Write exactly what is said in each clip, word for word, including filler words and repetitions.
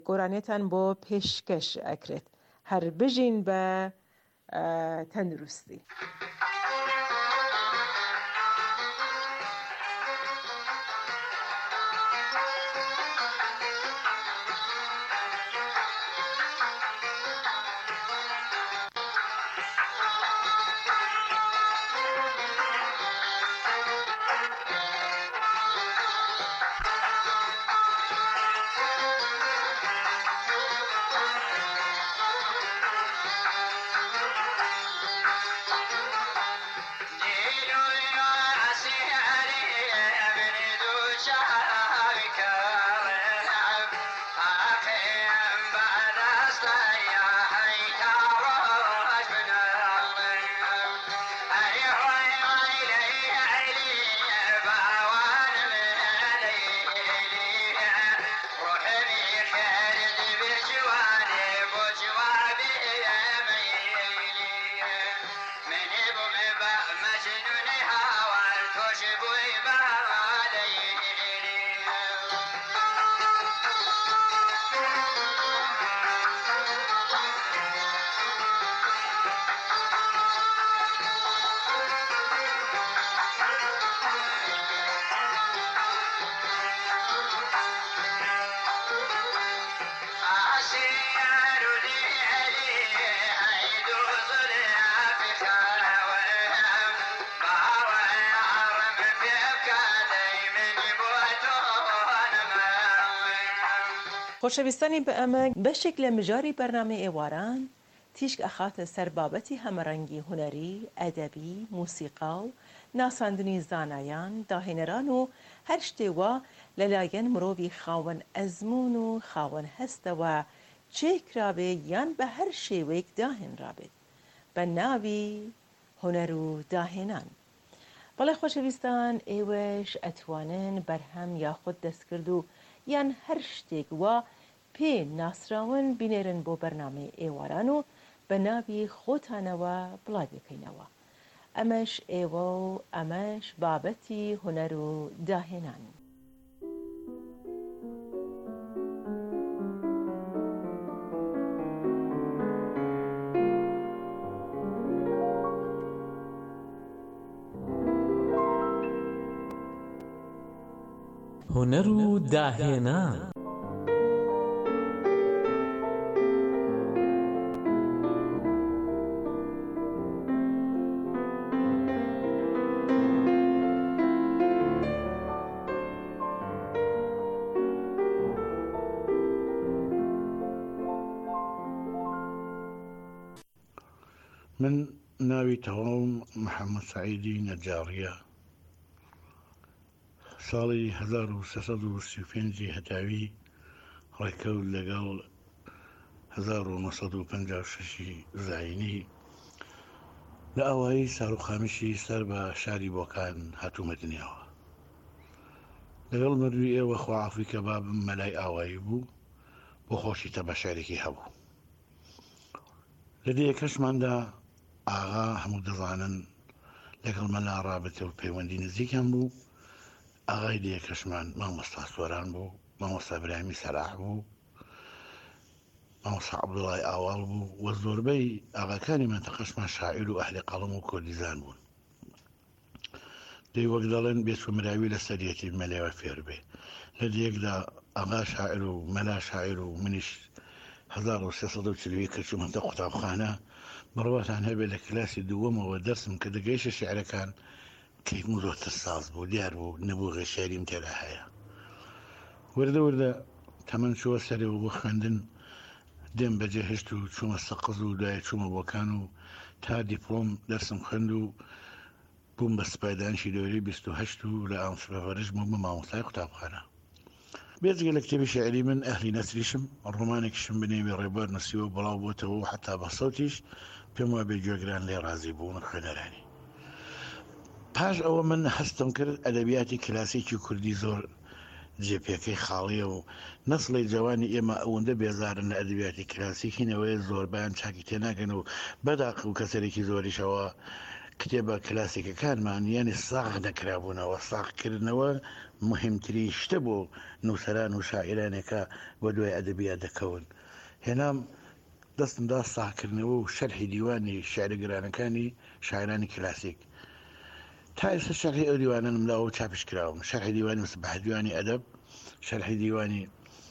گۆرانێتان بۆ پێشکەش ئەکرێت هەر بژین بە تەندروستی. خۆشەویستانی بە ئەمە بەشێک لە مژاری بەرنامەی ئێواران تیشک ئەخاتە سەر بابەتی هەمەڕەنگی هونەری، ئەدەبی، موسیقا و ناساندنی زانایان، داهێنەران و هەر شتێوە لەلایەن مرۆڤی خاوەن ئەزمون و خاوەن هەستەوە چێکرابێ یان بە هەر شێوەیەک داهێنرابێت بە ناوی هونەر و داهێنان. بەڵێ خۆشەویستان، ئێوەش ئەتوانن بەرهەم یاخود دەستکرد و یان هەر شتێک وە پێ ناسراون بینێرن بۆ بەرنامەی ئێواران و بە ناوی خۆتانەوە بڵاو بکەینەوە. ئەمەش ئێوە و ئەمەش بابەتی هونەر و داهێنان. هونەر و داهێنان. من ناوی تەواوم محەممەد سەعیدی نەجاڕیە. ساڵی هەزار و سێسەد و سی و پێنجی هەتاوی ڕێکەوت لەگەڵ هەزار و نۆسەد و پەنجا و شەشی زاینی لە ئەوایی ساروخامیشی سەر بە شاری بۆکان هاتوومە دنیاوە. لەگەڵ مردووی ئێوە خواعافی کە بابم مەلای ئاوایی بوو بۆ خۆشی تەماشایێکی هەبوو. لە دیەکەشماندا ئاغا هەموو دەزانن لەگەڵ مەلا ڕابەتە و پەیوەندی نزیکیان بوو. ئاغای دیەکەشمان مامۆستا سۆران بوو، مامۆستا برامی سەلاح بوو، مامۆستا عەبدوڵای ئاواڵ بوو و زۆربەی ئاغاکانی مەنتەقەشمان شاعیر و ئەهلی قەڵەم و کوردیزان بوون. دەی وەک دەڵێن بێچوومراوی لە سەریەتی مەلێوە فێر بێ. لە دیەکدا ئاغا شاعیر و مەلا شاعیر و منیش هەزار و سێسەد و چلوی کە چوومەتە قوتابخانە بڕواتان هەبێت لە کلاسی دووەمەوە دەرسم کە دەگەیشە شیعرەکان کەیفم زۆرتر ساز بوو، دیار بوو نەبوو غێشاریم تێدا هەیە. وردە وردە تەمەن چووە سەرەوە بۆ خوێندن، دێم بەجێ هێشت و چوومە سەقز و دوایە چوومە بۆکان و تا دیپلۆم دەرسم خوێند و بووم بە سپایدانشی دەوری بیست و هەشت و لە ئامسپەفەرش بووم بە مامۆستای قوتابخانە. بێجگە لە کتێبی شاعری من ئەهلی نەسریشم، ڕۆمانێکیشم بنێوی ڕێبەر نووسیوە بڵاو بۆتەوە و حتا بە سەوتیش پێم وا بێ گوێگران لێ ڕازی بوون خوێنەرانی. پاش ئەوە من هەستم کرد ئەدەبیاتی کلاسیکی کوردی زۆر جێپێکەی خاڵیە و نەسڵی جوانی ئێمە ئەوەندە بێزارن لە ئەدەبیاتی کلاسیکینەوەی زۆربیان چاکی تێناکەن و بەداق و کەسەرێکی زۆریشەوە کتێبە کلاسیکەکانمان یانی ساغ نەکرابوونەوە ساغکردنەوە مهمترین شتە بۆ نووسەران و شاعرانێکە بۆ دوای ئەدەبیات دەکەون هێنام دەستمدا ساغکردنەوە و شەرحی دیوانی شاعرگرانەکانی شاعرانی کلاسیک تا ئێستا شەرحی ئەو دیوانە نملاوە و چاپش کراوم شەرحی دیوانی مصباح دیوانی ئەدەب شەرحی دیوانی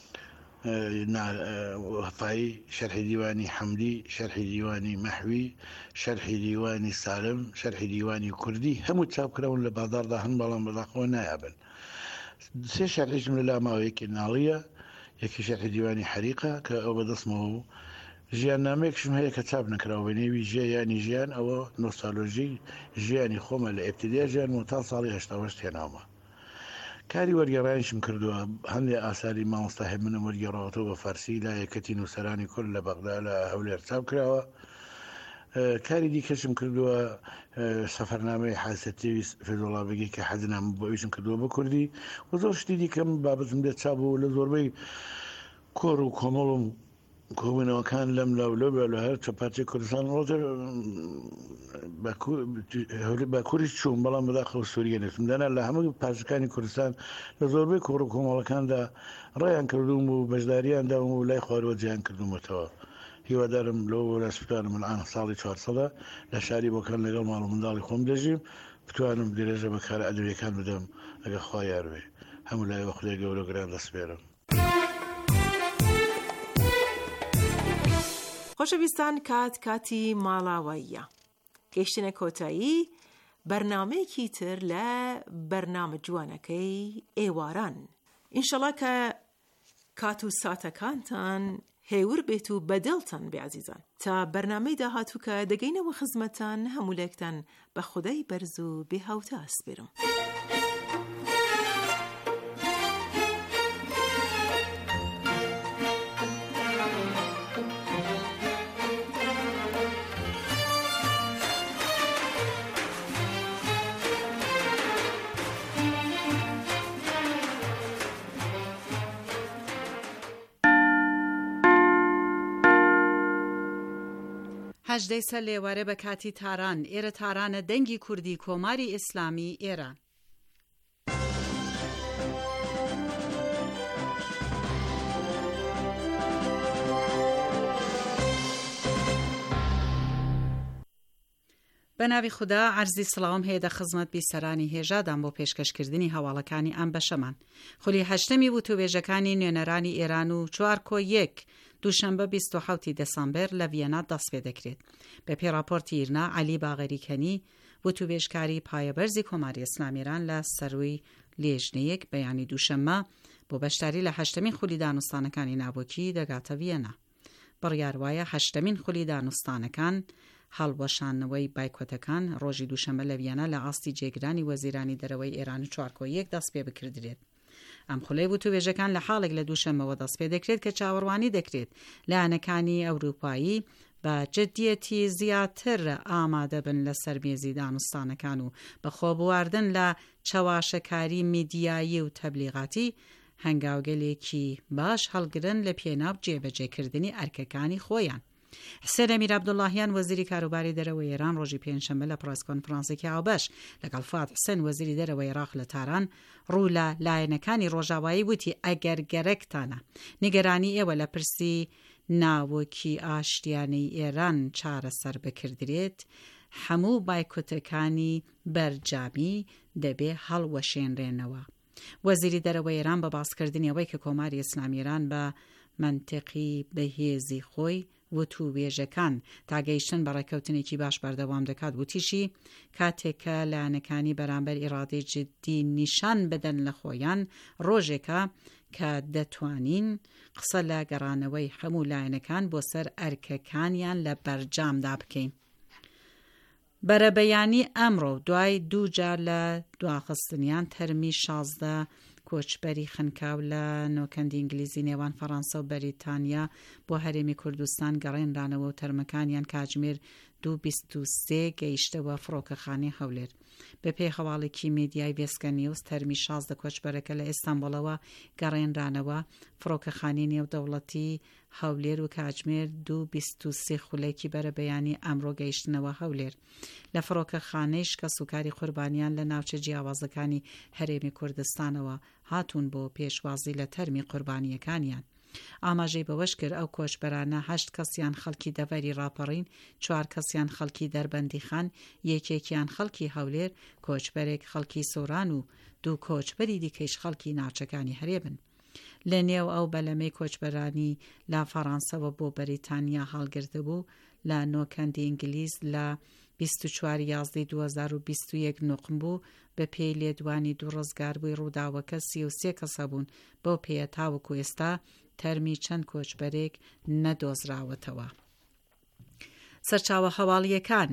وفایی شرحی دیوانی حمدی شرحی دیوانی محوی شرحی دیوانی سالم شرحی دیوانی کردی همو چاپ کراون لە بازاردا هەن بەڵام بەداخەوە نایابن سێ شەرحیشم لە لاماوەیەکی ناڵیە یەکی شەرحی دیوانی حەریقە کە ئەو بەدەستمەوە و ژیان نامەیەکشم هەیە کە چاپ نەکراوە بە نێوی ژیانی ژیان ئەوە نۆستالۆژی ژیانی خۆمە لە ئێبتیدای ژیان و تا ساڵی هەشتا و هەشت هێناومە کاری وەرگێڕایشم کردووە هەندێک ئاساری مامۆستاهێب منم وەرگێڕاوەتەوە بە فارسی لە یەکەتی نووسەرانی کورد لە بەغدا لە هەولێر چاپ کراوە کاری دیکەشم کردووە سەفەرنامەی حاسەتی فێزۆڵا بەگی کە حەزنام بۆ ئەویشم کردووە بە کوردی و زۆر شتی دیکەم بابەتم دێت چاپ بوو لە زۆربەی کۆڕ و کۆمەڵم کۆبوونەوەکان لەم لاولۆ لە هەر چەپاتی کوردستان باکووریش چوون بەڵام بەداخەوە سووریە نێتم دانا لە هەموو پارچەکانی کوردستان لە زۆربەی کۆڕ و کۆمەڵەکاندا ڕێیان کردوم و بەشداریانداوم و لای خوارەوە جیان کردومەتەوە هیوادارم لەوە لەسپتانم الان ساڵی چوار سەدە لە شاری بۆکان لەگەڵ ماڵ و منداڵی خۆم دەژیم بتوانم درێژە بەکارە ئەدەبیەکان بدەم ئەگە خوا یار بێ هەموو لایەوە خودای گەورە گران دەسپێرم. خۆشەویستان کات کاتی ماڵاواییە گەیشتنە کۆتایی بەرنامەیەکی تر لە بەرنامە جوانەکەی ئێواران ئینشەڵا کە کات و ساتەکانتان هێور بێت و بەدڵتان بێعزیزان تا بەرنامەی داهاتوو کە دەگەینەوە خزمەتان هەموولێکتان بە خودای بەرز و بێهاوتە ئەسپێرم. هەژدەی سەر لێوارە بە کاتی تاران ئێرە تارانە دەنگی کوردی کۆماری ئیسلامی ئێرە. بە ناوی خوددا عەرزی سڵاوم هەیە دە خزمەت بیسەرانی هێژادان بۆ پێشکەشکردنی هەواڵەکانی ئەم بەشەمان. خولی هەشتەمی وتوبێژەکانی نوێنەرانی ئێران و چوار کۆ یەک دووشەمبە بیست و حەوتی دەسامبەر لە ڤیەنا دەست پێ دەکرێت. بە پێی راپۆرتی ئیرنا عەلی باغەریکەنی وتوبێژکاری پایەبەرزی کۆماری ئیسلامی ئێران لە سەروەی لێژنەیەک بەیانی دووشەممە بۆ بەشداری لە هەشتەمین خولی دانوستانەکانی ناوەکی دەگاتە ڤیەنا. بڕیار وایە هەشتەمین خولی دانوستانەکان هەڵوەشانەوەی بایکۆتەکان ڕۆژی دووشەممە لە ڤیەنا لە ئاستی جێگرانی وەزیرانی دەرەوەی ئێران و چوار کۆ یەک دەست پێ بکردرێت. ئەم خولەی وتوبێژەکان لە حاڵێک لە دووشەممەوە دەست پێ دەکرێت کە چاوەڕوانی دەکرێت لایەنەکانی ئەوروپایی بە جددیەتی زیاتر ئامادە بن لە سەرمێزی دانوستانەکان و بەخۆبواردن لە چاواشەکاری میدیایی و تەبلیغاتی هەنگاوگەلێکی باش هەڵگرن لە پێناو جێبەجێکردنی ئەرکەکانی خۆیان. حسێن ئەمیر عەبدوڵڵاهیان وەزیری کاروباری دەرەوەی ئێران ڕۆژی پێنجشەممە لە پڕێس کۆنفرانسێکی ئاوبەش لەگەڵ فات حسێن وەزیری دەرەوەی عێراق لە تاران ڕوو لە لایەنەکانی ڕۆژاوایی وتی ئەگەر گەرەکتانە نیگەرانی ئێوە لە پرسی ناوەکی ئاشتیانەی ئێران چارەسەر بکردرێت هەموو بایکۆتەکانی بەرجامی دەبێ هەڵوەشێنرێنەوە. وەزیری دەرەوەی ئێران بە باسکردنی ئەوەی کە کۆماری ئیسلامی ئێران بە منتیقی بەهێزی خۆی وتوبێژەکان تا گەیشتن بە ڕێکەوتنێکی باش بەردەوام دەکات وتیشی کاتێکە لایەنەکانی بەرامبەر ئیرادەی جددی نیشان بدەن لە خۆیان ڕۆژێکە کە دەتوانین قسە لە گەڕانەوەی هەموو لایەنەکان بۆ سەر ئەرکەکانیان لە بەرجامدا بکەین. بەرەبەیانی ئەمڕۆ دوای دوو جار لە دواخستنیان تەرمی شازدە کۆچبەری خنکاو لە نۆکەندی ئینگلیزی نێوان فەڕەنسا و بەریتانیا بۆ هەرێمی کوردستان گەڕێنرانەوە و تەرمەکانیان کاتژمێر دو بیست و سه گەیشتەوە فڕۆکەخانەی هەولێر. بە پێی هەواڵێکی میدیای ڤێسکە نیوز تەرمی شازدە کۆچبەرەکە لە ئێستانبوڵەوە گەڕێنرانەوە. فڕۆکەخانەی نێودەوڵەتی هەولێر و کاتژمێر دو بیست و سه خولێکی بەرە بەیانی ئەمڕۆ گەیشتنەوە هەولێر. لە فڕۆکەخانەی شکە سوکاری قوربانیان لە ناوچە جیاوازەکانی هەرێمی کوردستانەوە هاتوون بۆ پێشوازی لە تەرمی قوربانیەکانیان. ئاماژەی بەوەش کرد ئەو کۆچبەرانە هەشت کەسیان خەڵکی دەڤەری ڕاپەڕین، چوار کەسیان خەڵکی دەربەندی خان، یەکێکیان خەڵکی هەولێر، کۆچبەرێک خەڵکی سۆران و دوو کۆچبەری دیکەیش خەڵکی ناوچەکانی هەرێبن. لە نێو ئەو بەلەمەی کۆچبەرانی لا فەڕەنسەوە بۆ بەریتانیا هەڵگرتە بوو لە نۆکەندی ئینگلیز لە بیست و چوار یازدەی دوو هەزار و بیست و یەک نوقم بوو. بە پێی لێدوانی دوو ڕزگاربووی ڕووداوەکە سی و سێ کەسە بوون. بۆ پێیە تاوەکو ئێستا تەرمی چەند کۆچبەرێک نەدۆزراوەتەوە. سەرچاوە هەواڵیەکان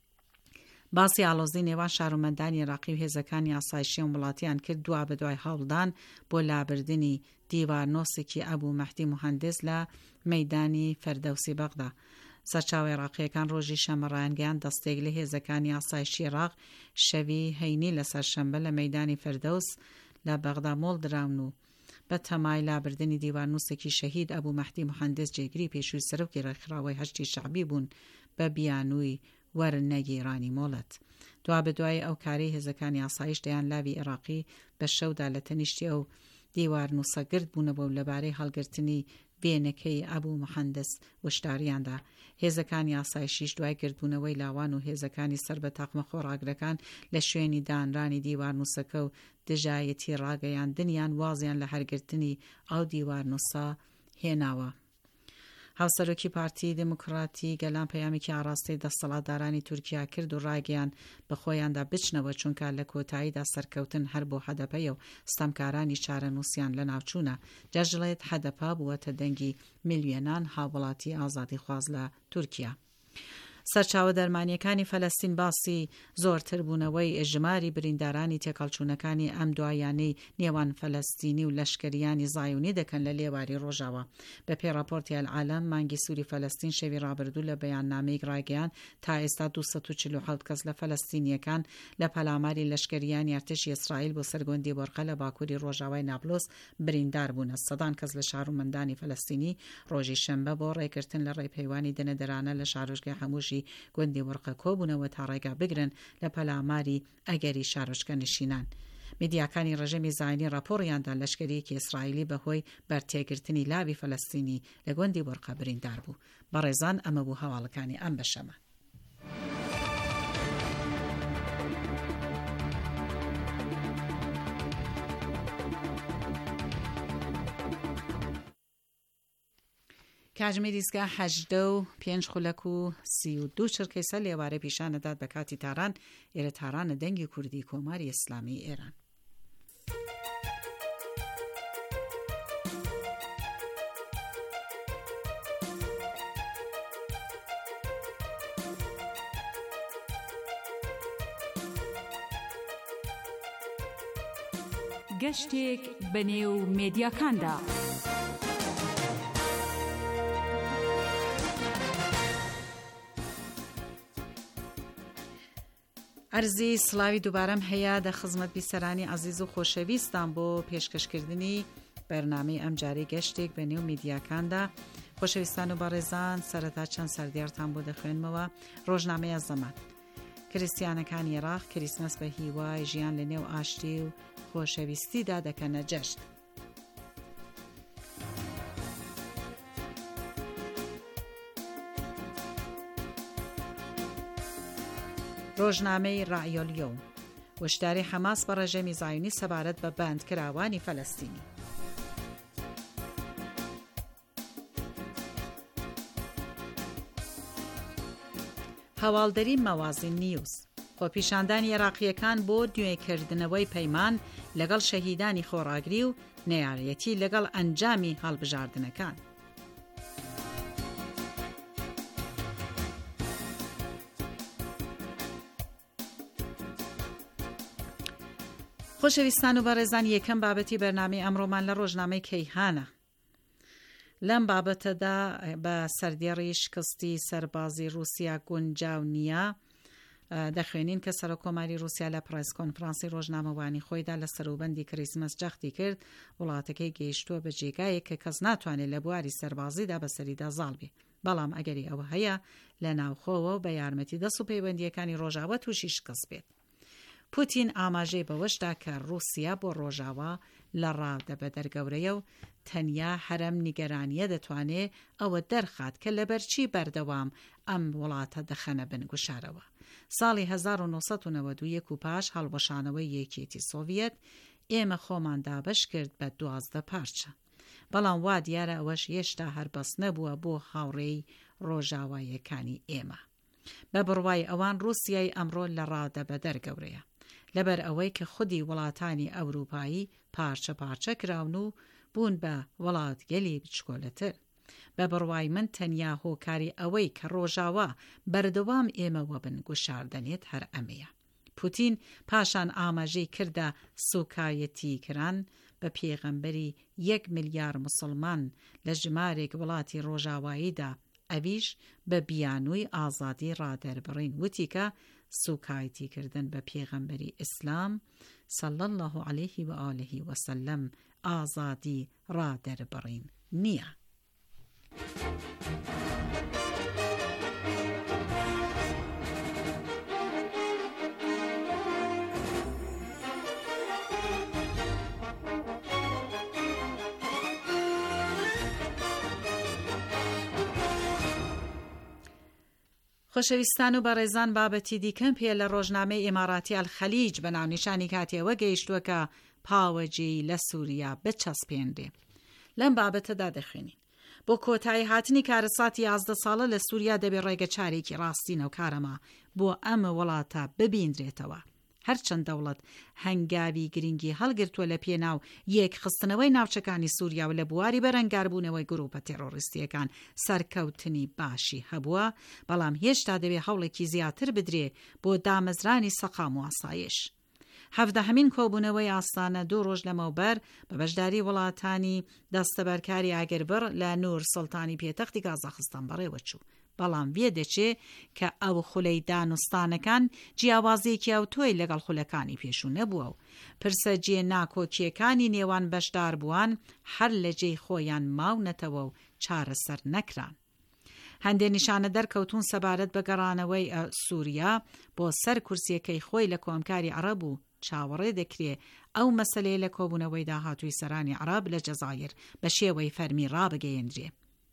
باسی ئاڵۆزی نێوان شارۆمەندانی عێراقی و هێزەکانی ئاسایشی و وڵاتیان کرد دوا بە دوای هەوڵدان بۆ لابردنی دیوارنۆسێکی ئەبوو مەهدی موهەندس لە مەیدانی فەردەوسی بەغدا. سەرچاوە عێراقیەکان ڕۆژی شەمەڕایانگەیان دەستێک لە هێزەکانی ئاسایشی عێراق شەوی هەینی لە سەرشەمبە لە مەیدانی فەردەوس لە بەغدا مۆڵ دراون و بە تەمای لابردنی دیوارنووسێکی شەهید ئەبوو مەهدی موهەندس جێگری پێشووی سەرۆکی ڕێکخراوەی هەشتی شەعبی بوون بە بیانووی وەرنەگیرانی مۆڵەت. دوا بە دوای ئەو کاری هێزەکانی ئاسایش دەیان لاوی عێراقی بە شەودا لە تەنیشتی ئەو دیوارنووسە گرت بوونەوە و لەبارەی هەڵگرتنی بێنەکەی ئەبوو موهەندس وشداریاندا. هێزەکانی ئاسایشیش دوای گردبوونەوەی لاوان و هێزەکانی سەر بە تاقمە خۆراگرەکان لە شوێنی دانرانی دیوارنووسەکە و دژایەتی ڕاگەیاندنیان وازیان لە هەرگرتنی ئەو دیوارنووسە هێناوە. هاوسەرۆکی پارتی دموکراتی گەلان پەیامێکی ئاراستەی دەسەڵاتدارانی تورکیا کرد و ڕاگەیان بە خۆیاندا بچنەوە چونکە لە کۆتاییدا سەرکەوتن هەر بۆ هەدەپەیە و ستەمکارانی چارەنووسیان لە ناوچوونە. جەژڵێت هەدەپا بووەتە دەنگی میلیۆنان هاوڵاتی ئازادی خواز لە تورکیا. سەرچاوە دەرمانیەکانی فەلەستین باسی زۆرتر بوونەوەی ژماری بریندارانی تێکەڵچوونەکانی ئەم دوایانەی نێوان فەلەستینی و لەشکریانی زایونی دەکەن لە لێواری ڕۆژاوە. بە پێی راپۆرتی ئەلعالەم مانگی سووری فەلەستین شەوی ڕابردوو لە بەیاننامەیەک ڕاگەیاند تا ئێستا دوو سەد و چل و حەوت کەس لە فەلەستینیەکان لە پەلاماری لەشکریانی ئەرتشی ئیسرائیل بۆ سەرگۆندی بۆرقە لە باکووری ڕۆژاوای نابلۆس بریندار بوونە. سەدان کەس لە شارۆمەندانی فەلەستینی ڕۆژی شەمبە بۆ ڕێگرتن لە ڕێپەیوانی دەنەدەرانە لە شارۆچکەی هەمووشی گوندی وەرقە کۆبوونەوە تا ڕێگا بگرن لە پەلاماری ئەگەری شارۆچکە نشینان. میدیاکانی ڕژەمی زاینی راپۆڕیاندا لەشکریەکی ئیسرائیلی بەهۆی بەرتێگرتنی لاوی فەلەستینی لە گوندی وەرقە بریندار بوو. بەڕێزان ئەمە بوو هەواڵەکانی ئەم بەشەمە. کاتژمێری دیسکە هەژدە و پێنج خولەک و سی و دوو چرکەی سەر لێوارە پیشانەدات بە کاتی تاران. ئێرە تارانە دەنگی کوردی کۆماری ئیسلامی ئێران. گەشتێک بەنێو مێدیاکاندا. ئەرزی سڵاوی دووبارەم هەیە دە خزمەت بیسەرانی عەزیز و خۆشەویستان بۆ پێشکەشکردنی بەرنامەی ئەم جارەی گەشتێک بە نێو میدیاکاندا. خۆشەویستان و بەڕێزان، سەرەتا چەند سەردیارتان بۆ دەخوێنمەوە. ڕۆژنامەیە زەمان کریسیانەکانی عێراق کریسمەس بە هیوای ژیان لە نێو ئاشتی و خۆشەویستیدا دەکەنە جەشت. ڕۆژنامەی ڕائیۆلیۆم وشداری حەماس بە ڕێژەمی زایونی سەبارەت بە بەندکراوانی فەلەستینی. هەواڵدەری مەوازین نیوز خۆپیشاندانی عێراقیەکان بۆ دوێکردنەوەی پەیمان لەگەڵ شەهیدانی خۆڕاگری و نەیارەتی لەگەڵ ئەنجامی هەڵبژاردنەکان. خۆشەویستان و بەڕێزان، یەکەم بابەتی بەرنامەی ئەمڕۆمان لە ڕۆژنامەی کەیهانە. لەم بابەتەدا بە سەردێڕی شکستی سەربازی رووسیا گونجاو نییە. دەخوێنین کە سەرۆک کۆماری رووسیا لە پڕایس کۆنفرانسی ڕۆژنامەوانی خۆیدا لە سەروبەندی کریسمس جەختی کرد وڵاتەکەی گەیشتووە بە جێگایەک کە کەس ناتوانێت لە بواری سەربازیدا بەسەریدا زاڵ بێ، بەڵام ئەگەری ئەوە هەیە لە ناوخۆوە بە یارمەتی دەست و پەیوەندیەکانی ڕۆژاوە تووشی شکست بێت. پوتین ئاماژەی بەوەشدا کە رووسیا بۆ ڕۆژاوە لە ڕاودە بە دەرگەورەیە و تەنیا هەرەم نیگەرانیە دەتوانێت ئەوە دەرخات کە لەبەرچی بەردەوام ئەم وڵاتە دەخەنە بنگوشارەوە. ساڵی هەزار و نۆسەد و نەوەد و یەک و پاش هەڵبەشانەوەی یەکێتی سۆڤیەت ئێمە خۆمان دابەش کرد بە دوازدە پارچە، بەڵام وا دیارە ئەوەش هێشتا هەربەست نەبووە بۆ هاوڕێی ڕۆژاوایەکانی ئێمە. بە بڕوای ئەوان رووسیای ئەمڕۆ لە ڕادە بە دەرگەورەیە لەبەر ئەوەی کە خودی وڵاتانی ئەوروپایی پارچە پارچە کراون و بوون بە وڵات گەلی بچکۆلەتر. بە بڕوای من تەنیا هۆکاری ئەوەی کە ڕۆژاوە بەردەوام ئێمەوە بن گوشاردنێت هەر ئەمەیە. پوتین پاشان ئاماژەی کردە سوکایەتی کران بە پێغەمبەری یەک ملیار مسلمان لە ژمارێک وڵاتی ڕۆژاواییدا، ئەویش بە بیانووی ئازادی ڕادەربڕین، وتی کە سوکایەتی کردن بە پێغەمبەری ئیسلام صلی الله علیه و آله و سلم ئازادی ڕادەربڕین نییە. خۆشەویستان و بەڕێزان، بابەتی دیکەم پێ لە ڕۆژنامەی ئێماراتی ئەلخەلیج بە ناونیشانی کاتیەوە گەیشتووە کە پاوەجی لە سووریا بچەسپێنرێ. لەم بابەتەدا دەخوێنین بۆ کۆتایی هاتنی کارەساتی یازدە ساڵە لە سووریا دەبێت ڕێگە چارێکی ڕاستینە و کارەما بۆ ئەمە وڵاتە ببیندرێتەوە. هەرچەند دەوڵەت هەنگاوی گرنگی هەڵگرتووە لە پێناو یەک خستنەوەی ناوچەکانی سووریا و لە بواری بەرەنگاربوونەوەی گروپە تێرۆریستیەکان سەرکەوتنی باشی هەبووە، بەڵام هێشتا دەبێت هەوڵێکی زیاتر بدرێ بۆ دامەزرانی سەقام و ئاسایش. هەڤدەهەمین کۆبوونەوەی ئاستانە دوو ڕۆژ لەمەوبەر بە بەشداری وڵاتانی دەستەبەرکاری ئاگربڕ لە نور سڵتانی پێتەختی کازاخستان بەڕێوە چوو، بەڵام وێ دەچێ کە ئەو خولەی دانوستانەکان جیاوازیەکی ئەو تۆی لەگەڵ خولەکانی پێشوو نەبووە و پرسە جێ ناکۆکیەکانی نێوان بەشدار بووان هەر لە جێی خۆیان ماونەتەوە و چارەسەر نەکران. هەندێک نیشانە دەرکەوتون سەبارەت بە گەڕانەوەی سووریا بۆ سەر کورسیەکەی خۆی لە کۆمکاری عەرەب و چاوەڕێ دەکرێ ئەو مەسەلەیە لە کۆبوونەوەی داهاتووی سەرانی عەرەب لە جەزایر بە شێوەی فەرمی ڕابگەیەندرێ.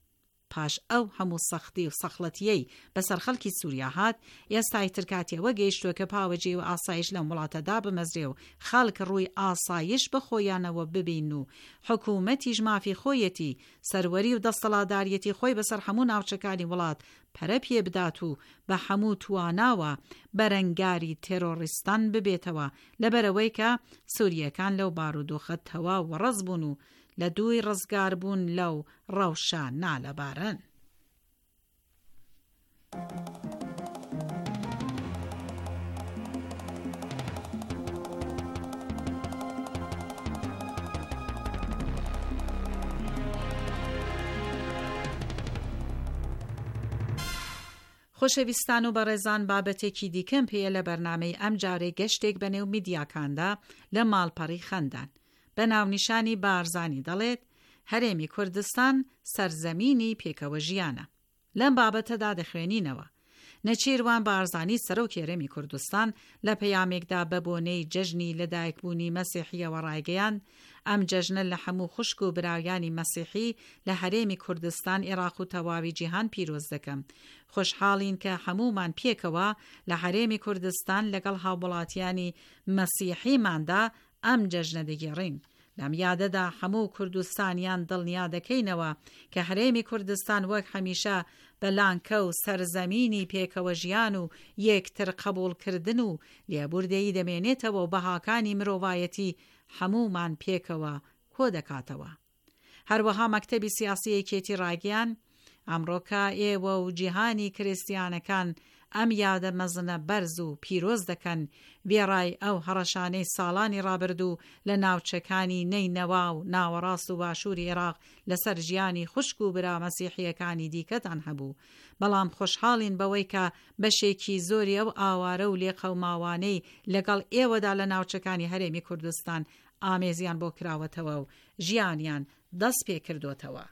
پاش ئەو هەموو سەختی و سەخڵەتیەی بەسەر خەڵکی سووریا هات، ئێستای ترکاتیەوە گەیشتووە کە پاوەجێ و ئاسایش لەم وڵاتەدا بمەزرێ و خەڵک ڕووی ئاسایش بە خۆیانەوە ببین و حکوومەتیش مافی خۆیەتی سەروەری و دەستەڵاداریەتی خۆی بەسەر هەموو ناوچەکانی وڵات پەرە پێ بدات و بە هەموو تواناوە بەرەنگاری تێرۆریستان ببێتەوە، لەبەرەوەی کە سووریەکان لەو بارودۆخە تەوا و ڕەز بوون و لە دووی ڕزگار بوون لەو ڕەوشە نالەبارن. خۆشەویستان و بەڕێزان، بابەتێکی دیکەم پێیە لە بەرنامەی ئەم جارێ گەشتێک بەنێو میدیاکاندا لە ماڵپەڕی خەندان بە ناونیشانی بارزانی دەڵێت هەرێمی کوردستان سەرزەمینی پێکەوە ژیانە. لەم بابەتەدا دەخوێنینەوە نەچیروان بارزانی سەرۆک هێرەمی کوردستان لە پەیامێکدا بە بۆنەی جەژنی لەدایکبوونی مەسیحیەوە ڕایگەیاند ئەم جەژنە لە هەموو خوشک و براویانی مەسیحی لە هەرێمی کوردستان، عێراق و تەواوی جیهان پیرۆز دەکەم. خۆشحاڵین کە هەمومان پێکەوە لە هەرێمی کوردستان لەگەڵ هاوڵاتیانی مەسیحیماندا ئەم جەژنە دەگێڕین. لەم یادەدا هەموو کوردستانیان دڵنیا دەکەینەوە کە هەرێمی کوردستان وەک هەمیشە بەلانکە و سەرزەمینی پێکەوە ژیان و یەکتر قبولکردن و لێبوردەیی دەمێنێتەوە و بەهاکانی مرۆڤایەتی هەمومان پێکەوە کۆ دەکاتەوە. هەروەها مەکتەبی سیاسی یەکێتی ڕاگەیان ئەمڕۆکە ئێوە و جیهانی کریستیانەکان ئەم یادە مەزنە بەرز و پیرۆز دەکەن وێڕای ئەو هەڕەشانەی ساڵانی ڕابردوو لە ناوچەکانی نەینەوا و ناوەڕاست و باشووری عێراق لەسەر ژیانی خوشک و برا مەسیحیەکانی دیکەتان هەبوو. بەڵام خۆشحاڵین بەوەی کە بەشێکی زۆری ئەو ئاوارە و لێقەوماوانەی لەگەڵ ئێوەدا لە ناوچەکانی هەرێمی کوردستان ئامێزیان بۆ کراوەتەوە و ژیانیان دەست پێ کردوتەوە.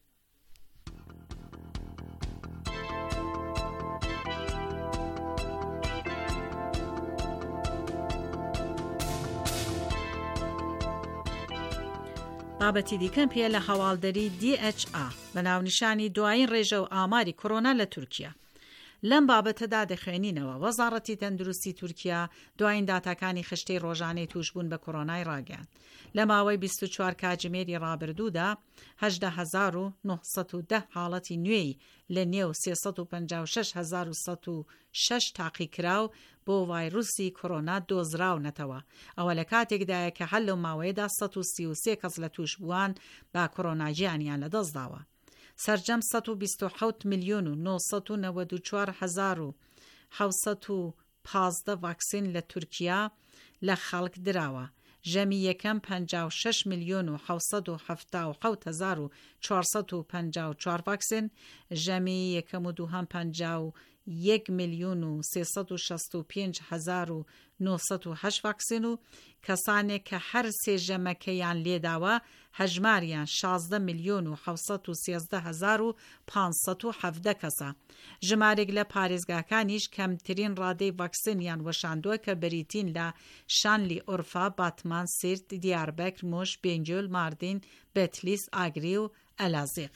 بابەتی دیکەم پێ لە هەواڵدەری دی ئەچ ئا بە ناونیشانی دوایین ڕێژە و ئاماری کۆرۆنا لە تورکیا. لەم بابەتەدا دەخوێنینەوە وەزارەتی تەندروستی تورکیا دوایین داتاکانی خشتەی ڕۆژانەی توشبوون بە کۆرۆنای ڕاگەیاند. لە ماوەی بیست و چوار کاتژمێری ڕابردوودا هەژدە هەزار و نۆ سەد و دە حاڵەتی نوێی لە نێو سێسەد و پەنجا و شەش هەزار و سەد و شەش تاقیکراو بۆ ڤایرۆسی کۆرۆنا دۆزراونەتەوە. ئەوە لە کاتێکدایە کە هەر لەو ماوەیەدا سەد و سی و سێ کەس لە توش بووان با کۆرۆنا گیانیان لەدەستداوە. سەرجەم سەد و بیست و حەوت ملیۆن و نۆ سەد و نەوەد و چوار هەزار و حەوت سەد و پانزدە ڤاکسین لە تورکیا لە خەڵک دراوە. ژەمی یەکەم پەنجا و شەش ملیۆن و حەوت سەد و هەفتا و حەوت هەزار و چوارسەد و پەنجا و چوار ڤاکسین، ژەمی یەکەم و دووهەم پەنجا و یەک ملیۆن و سێسەد و شەست و پێنج هەزار و نۆ سەد و هەشت ڤاکسین و کەسانێک کە هەر سێ ژەمەکەیان لێداوە هەژماریان شازدە ملیۆن و حەوت سەد و سیازدە هەزار و پانسەد و حەڤدە کەسە. ژمارێک لە پارێزگاکانیش کەمترین ڕادەی ڤاکسینیان وەشاندووە کە بریتین لە شانلی ئۆرفا، باتمان، سیرت، دیاربەکر، مۆش، بێنجۆل، ماردین، بێتلیس، ئاگری و ئەلازیق.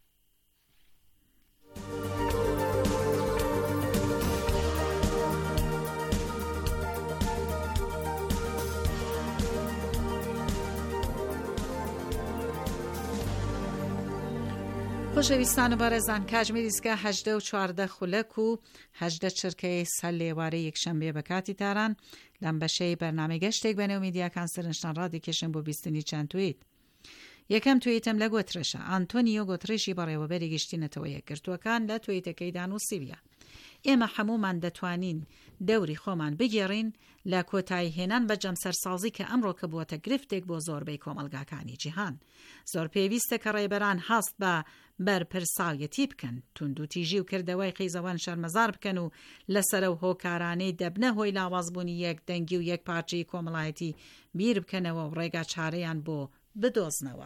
خۆشەویستان و بەڕێزان، کاتژمێری ئیسکا هەژدە و چواردە خولەک و هەژدە چرکەی سەر لێوارەی یەکشەمبێ بە کاتی تاران لەم بەشەی بەرنامەی گەشتێک بەنێو میدیاکان سەرنجتان ڕادیکێشن بۆ بیستنی چەند تویت. یەکەم تویتم لە گۆترەشە. ئانتۆنیۆ گۆترێشی بەڕێوەبەری گەشتینەتەوە یەکگرتووەکان لە تویتەکەیدا نووسیویە: ئێمە هەمومان دەتوانین دەوری خۆمان بگێڕین لە کۆتایی هێنان بە جەمسەرسازی کە ئەمڕۆ کە بووەتە گرفتێک بۆ زۆربەی کۆمەلگاکانی جیهان. زۆر پێویستە کە ڕێبەران هەست بە بەرپرساڵیەتی بکەن، تونند و تیژی و کردەوەی قیزەوان شەرمەزار بکەن و لەسەر و هۆکارانەی دەبنە هۆی لاوازبوونی یەک دەنگی و یەک پارچەی کۆمەڵایەتی بیر بکەنەوە و ڕێگا چارەیان بۆ بدۆزنەوە.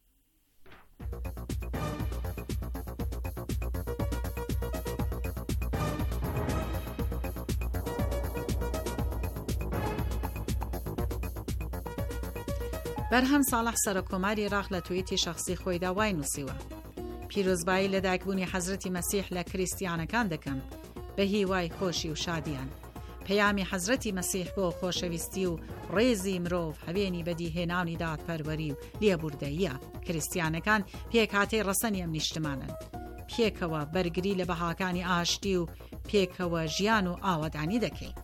بەرهەم ساڵح سەرۆکۆماری عێراق لە توییتی شەخسی خۆیدا وای نووسیوە: پیرۆزبایی لە دایکبوونی حەزرەتی مەسیح لە کریستیانەکان دەکەم بە هیوای خۆشی و شادیان. پەیامی حەزرەتی مەسیح بۆ خۆشەویستی و ڕێزی مرۆڤ هەوێنی بەدیهێنانی دادپەروەری و لێبوردەییە. کریستیانەکان پێکهاتەی ڕەسەنی ئەم نیشتمانن، پێکەوە بەرگری لە بەهاکانی ئاشتی و پێکەوە ژیان و ئاوەدانی دەکەین.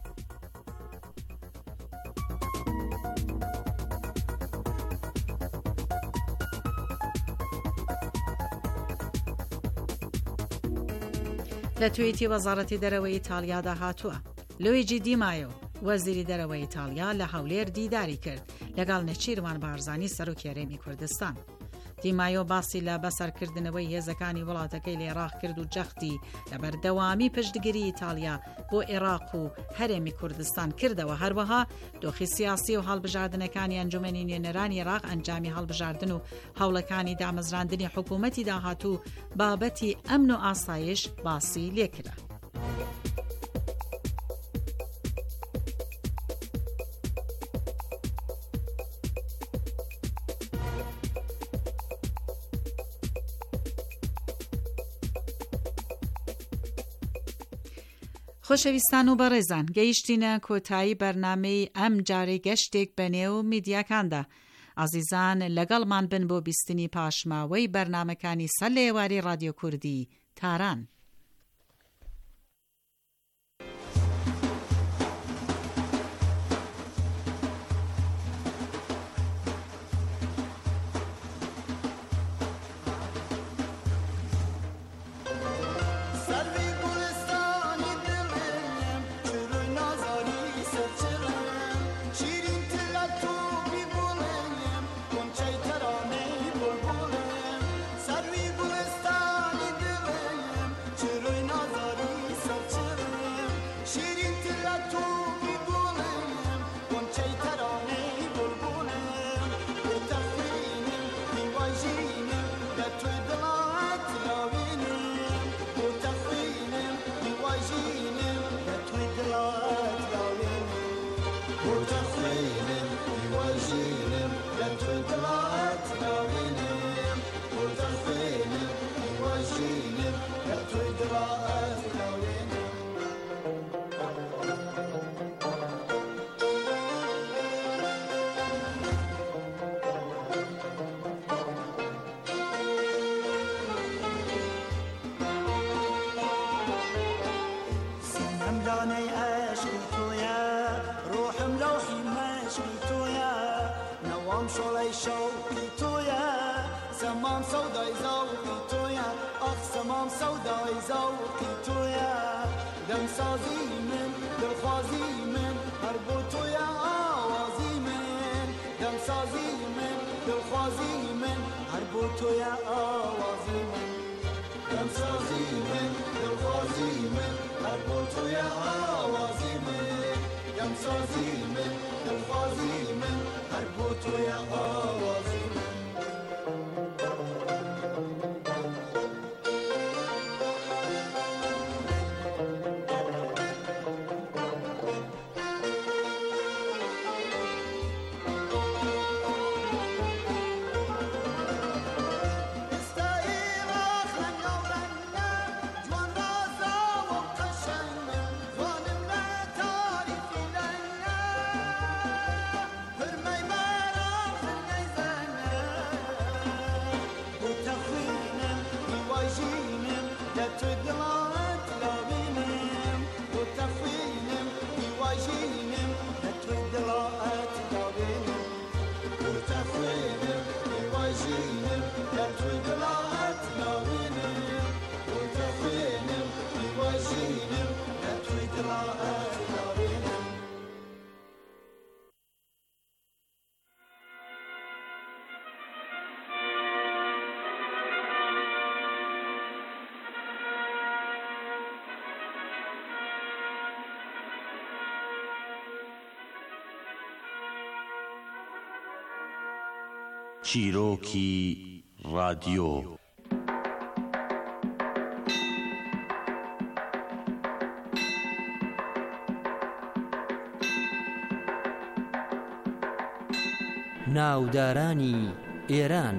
لە توییتی وەزارەتی دەرەوەی ئیتالیادا هاتووە: لویجی دی مایۆ وەزیری دەرەوەی ئیتالیا لە هەولێر دیداری کرد لەگەڵ نەچیروان بارزانی سەرۆکی هەرێمی کوردستان. دی مایۆ باسی لە بەسەرکردنەوەی هێزەکانی وڵاتەکەی لە عێراق کرد و جەختی لە بەردەوامی پشتگیری ئیتالیا بۆ عێراق و هەرێمی کوردستان کردەوە. هەروەها دۆخی سیاسی و هەڵبژاردنەکانی ئەنجومەنی نوێنەرانی عێراق ئەنجامی هەڵبژاردن و هەوڵەکانی دامەزراندنی حکوومەتی داهاتوو بابەتی ئەمن و ئاسایش باسی لێکرا. خۆشەویستان و بەڕێزان، گەیشتینە کۆتایی بەرنامەی ئەم جارەی گەشتێک بەنێو میدیاکاندا. عەزیزان لەگەڵمان بن بۆ بیستنی پاشماوەی بەرنامەکانی سەر لە ئێواری رادیۆ کوردی تاران. تراني عشقي تويا روحم لوحي مشقي تويا نوام شولي شوقي تويا سمام سوداي ذوقي تويا اخ سمام سوداي ذوقي تويا دم سازي من دلخوازي من هربو تويا آوازي من دم سازي من دلخوازي من هربو تويا آوازي من دم سازي من دلخوازي من هربو تويا آوازي من دم سازي من دلخوازي من هربو تويا آوازي من چیرۆکی رادیۆ ناودارانی ئێران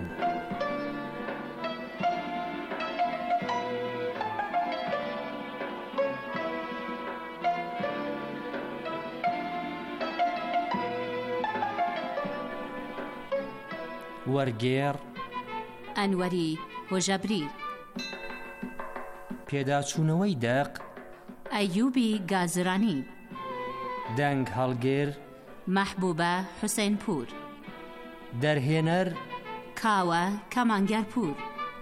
وەرگێڕ ئەنوەری هۆژەبری پێداچوونەوەی دەق ئەیوبی گازرانی دەنگ هەڵگێر مەحبوبە حوسێنپور دەرهێنەر کاوە کەمانگەرپور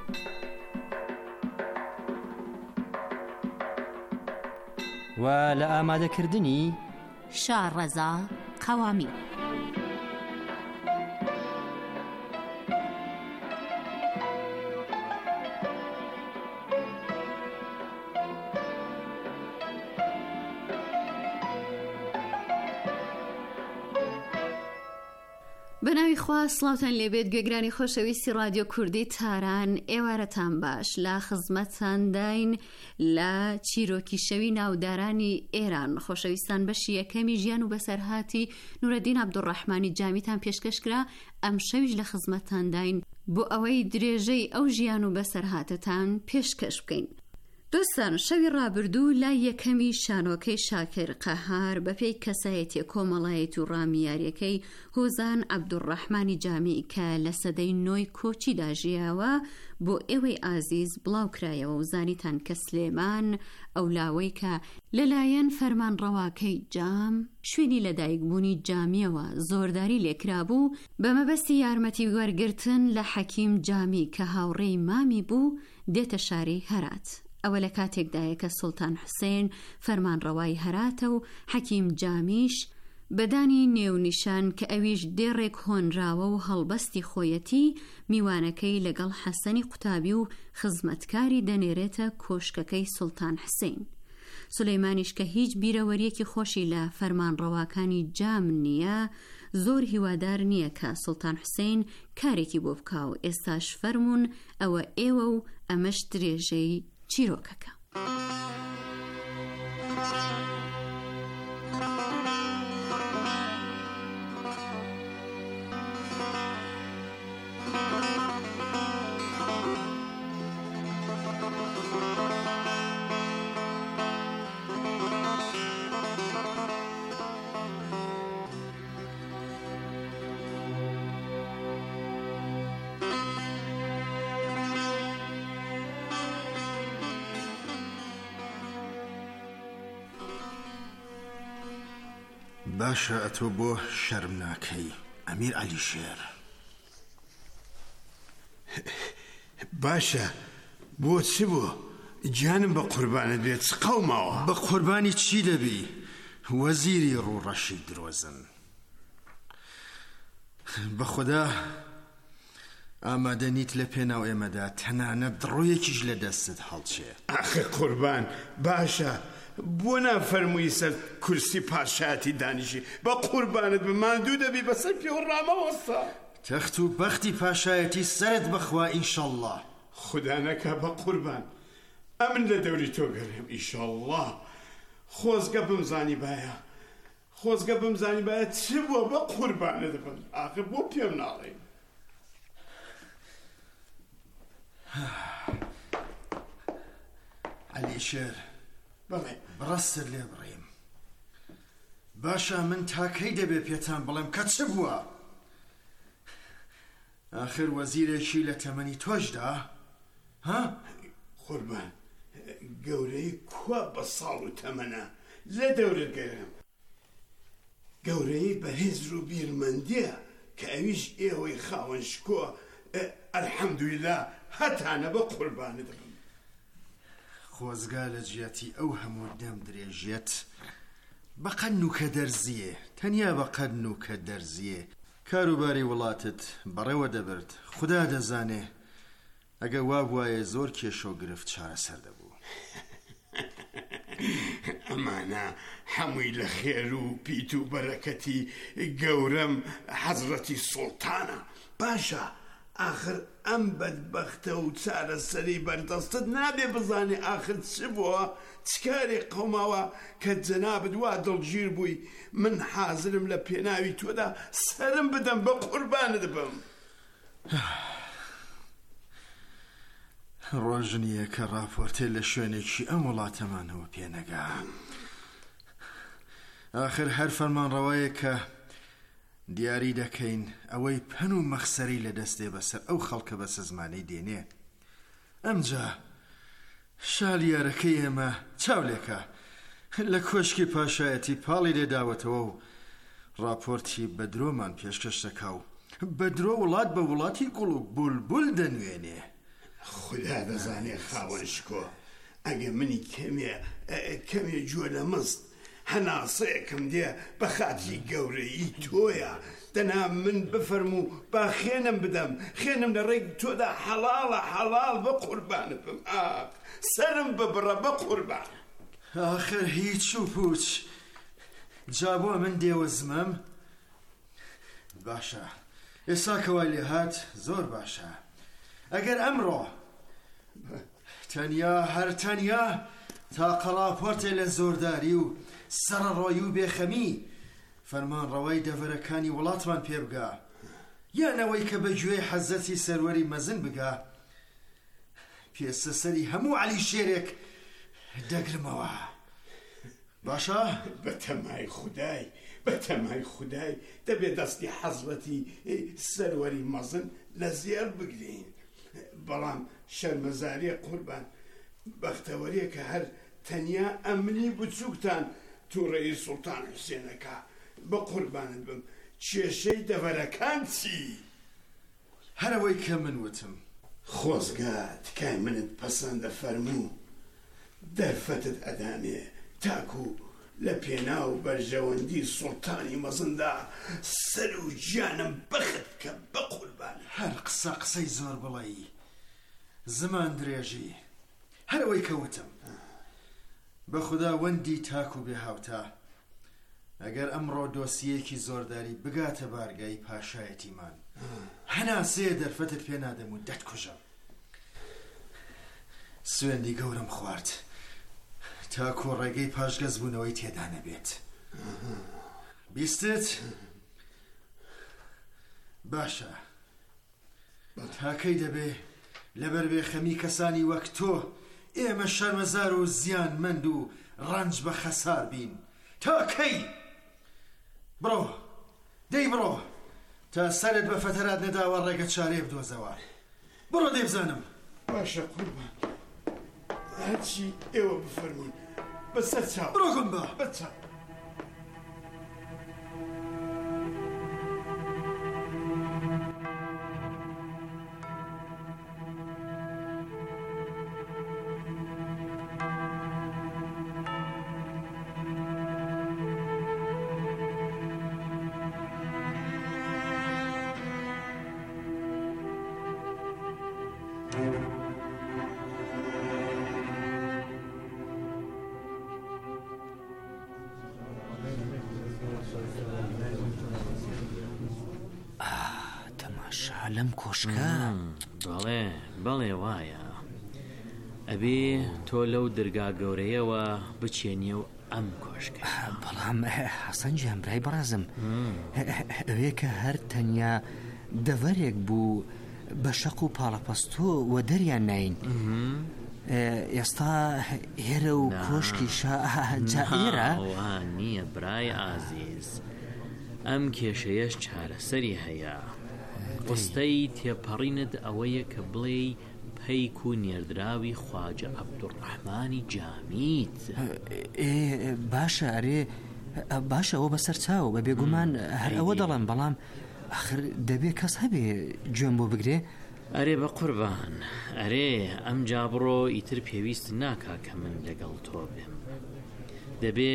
و لە ئامادەکردنی شارڕەزا قەوامی بەناوی خوا سڵاوتان لێبێت گوێگرانی خۆشەویستی رادیۆ کوردی تاران ئێوارەتان باش لە خزمەتتان داین لە چیرۆکی شەوی ناودارانی ئێران خۆشەویستان بەشی یەکەمی ژیان و بەسەرهاتی نورەدین عەبدوڕەحمانی جامیتان پێشکەشکرا ئەم شەویش لە خزمەتتان داین بۆ ئەوەی درێژەی ئەو ژیان و بەسەرهاتتان پێشکەش بکەین. دۆستان شەوی ڕابردوو لای یەکەمی شانۆکەی شاکر قەهار بەپێی کەسایەتی کۆمەڵایەت و ڕامیاریەکەی هۆزان عەبدوڕەحمانی جامی کە لە سەدەی نۆی کۆچی داژیاوە بۆ ئێوەی ئازیز بڵاو کرایەوە و زانیتان کە سلێمان ئەولاوەی کە لەلایەن فەرمانڕەواکەی جام شوێنی لەدایکبوونی جامیەوە زۆرداری لێکرابوو بە مەبەستی یارمەتی وەرگرتن لە حەکیم جامی کە هاوڕێی مامی بوو دێتە شاری هەرات. ئەوە لە کاتێکدایە کە سوڵتان حوسێن فەرمانڕەوای هەراتە و حەکیم جامیش بەدانی نێونیشان کە ئەویش دێڕێک هۆنراوە و هەڵبەستی خۆیەتی میوانەکەی لەگەڵ حەسەنی قوتابی و خزمەتکاری دەنێرێتە کۆشکەکەی سوڵتان حوسێن. سولەیمانیش کە هیچ بیرەوەریەکی خۆشی لە فەرمانڕەواکانی جام نییە زۆر هیوادار نییە کە سوڵتان حوسێن کارێکی بۆ بکا و ئێستاش فەرمونون ئەوە ئێوە و ئەمەش درێژەی چیرۆکەکە. باشە ئەتۆ بۆ شەرم ناکەی ئەمیر عەلیشێر. باشە بۆ چ بۆ؟ گیانم بە قوربانت بێت چ قەوماوە؟ بە قوربانی چی دەبی؟ وەزیری ڕوڕەشی درۆزن. بەخدا ئامادە نیت لە پێناو ئێمەدا تەنانەت دڕۆیەکیش لە دەستت هەڵچێ. ئاخر قوربان باشە بۆ نافەرمووی سەر کورسی پاشایەتی دانیشی بە قوربانت بماندوو دەبی بەسەر پێ و ڕامەوەستا. تەخت و بەختی پاشایەتی سەرت بخوا ئینشەڵڵا. خدا نەکا بە قوربان ئەمن لە دەوری تۆ گەڕێم ئینشەڵڵا. خۆزگە بمزانی باە خۆزگە بمزانی باە چ بووە بە قوربانت بم ئاخر بۆ پێم ناڵێ. عەلیشێر بەڵێ بڕەستت لێ بڕێم. باشە من تاکەی دەبێ پێتان بڵێم کە چ بووە؟ ئاخر وەزیرێکی لە تەمەنی تۆشدا ها؟ قوربان گەورەی کوا بە ساڵ و تەمەنە لە دەورت گەرم. گەورەی بە هێزر و بیرمەندیە کە ئەویش ئێوەی خاوەن شکۆ ئەلحەمدولیلا هەتانە بە قوربانت بم. خۆزگا لە جیاتی ئەو هەموو دەم درێژێت بە قەن و کە دەرزیە تەنیا بە قەن و کە دەرزیە. کاروباری وڵاتت بەڕێوە دەبرد خدا دەزانێ. ئەگە وا بواە زۆر کێشە و گرفت چارەسەر دەبوو. ئەمانە هەمووی لە خێر و پیت و بەرەکەتی گەورەم حەزرەتی سوڵتانە. باشە آخر ئەم بەدبەختە و چارەسەری بەردەستت نابێ بزانێ ئاخر چ بووە چ کارێک قەوماوە کە جەنابت وا دڵگیر بووی من حازرم لە پێناوی تۆدا سەرم بدەم بە قوربانت بم. ڕۆژنیە کە ڕاپۆرتێ لە شوێنێکی ئەم وڵاتەمانەوە پێنەگا. ئاخر هەر فەرمانڕەوەیە کە دیاری دەکەین ئەوەی پەن و مەخسەری لە دەستێ بەسەر ئەو خەڵکە بە سزمانەی دێنێ. ئەمجا شالیارەکەی ئێمە چاولێکە لە کۆشکی پاشایەتی پاڵی لێداوەتەوە و ڕاپۆرتی بە درۆمان پێشکەش دەکا و بە درۆ وڵات بە وڵاتی گوڵ و بولبول دەنوێنێ. خدا دەزانێ خاوەن شکۆ ئەگە منی کەمێ کەمێ جوە لە مەست هەناسەیەکم دێ بە خاتری گەورەی تۆیە دەنا من بفەرم و با خێنم بدەم خێنم لە ڕێک تۆدا حەڵاڵە حەڵاڵ بە قوربانت بم. سەرم ببڕە بە قوربان. آخر هیچ و پوچ جا بۆ من دێوەزمەم. باشە ئێستا کەوای لێ هات زۆر باشە. ئەگەر ئەمڕۆ تەنیا هەر تەنیا تا قەڵاپۆرتێ لە زۆرداری و سەرڕۆی و بێخەمی فەرمانڕەوەی دەڤەرەکانی وڵاتمان پێ بگا یانەوەی کە بە گوێی حەزەتی سەروەری مەزن بگا پێستە سەری هەموو عەلیشێرێک دەگرمەوە. باشە؟ بە تەمای خودای بە تەمای خودای دەبێت دەستی حەزەتی سەروەری مەزن لە زێر بگرین. بەڵام شەرمەزاریە قوربان بەختەوەریە کە هەر تەنیا ئەمنی بچووکتان تووڕێی سوڵتان حوسێنەکە بە قوربانت بم. کێشەی دەڤەرەکان چی؟ هەرەوەی کە من وتم خۆزگا تکای منت پەسەندە فەرموو دەرفەتت ئەدامێ تاکو لە پێنا و بەرژەوەندی سوڵتانی مەزندا سەر و گیانم بەخت کە بە قوربان. هەر قسە قسەی زۆر بڵێی زمان درێژی. هەرەوەی کە وتم بە خوددا وەندی تاکو بێ هاوتا ئەگەر ئەمڕۆ دۆسیەکی زۆرداری بگاتە بارگای پاشایەتیمان هەناسەیە دەرفەتت پێ نادەم و دەتکوژم. سوێندی گەورم خوارد تاکو ڕێگەی پاشگەز بوونەوەی تێدا نەبێت. بیستت؟ باشە تاکەی دەبێ لەبەر بێخەمی کەسانی وەک تۆ ئێمە شەرمەزار و زیانمەند و ڕەنج بە خەسار بین. تاکەی بڕۆ دەی بڕۆ تا سەرت بە فەتەرات نەداوە ڕێگە چارێ بدۆزەوە. بڕۆ دەیبزانم. باشە قوربان هەرچی ئێوە بفەرمون بەسەر چاو. بڕۆ گوم بە بەچاو. لەم کۆشکە بەڵێ بەڵێ وایە ئەبێ تۆ لەو دەرگا گەورەیەوە بچێنیە و ئەم کۆشکە بەڵام حەسەن گیان برای بەڕازم ئەوەیە کە هەر تەنیا دەڤەرێک بوو بە شەق و پاڵەپەستۆ و دەریان ناین ئێستا ئێرە و کۆشکی جا ئێرە نییە برای ئازیز ئەم کێشەیەش چارەسەری هەیە وەستەی تێپەڕینت ئەوەیە کە بڵێ پەیک و نێردراوی خواجە عەبدوڕەحمانی جامیت باشە ئەرێ باشە ئەوە بەسەر چاو بە بێگومان هەر ئەوە دەڵێن بەڵام ئاخر دەبێ کەس هەبێ گوێم بۆ بگرێ ئەرێ بە قوربان ئەرێ ئەم جا بڕۆ ئیتر پێویست ناکا کە من لەگەڵ تۆ بێم دەبێ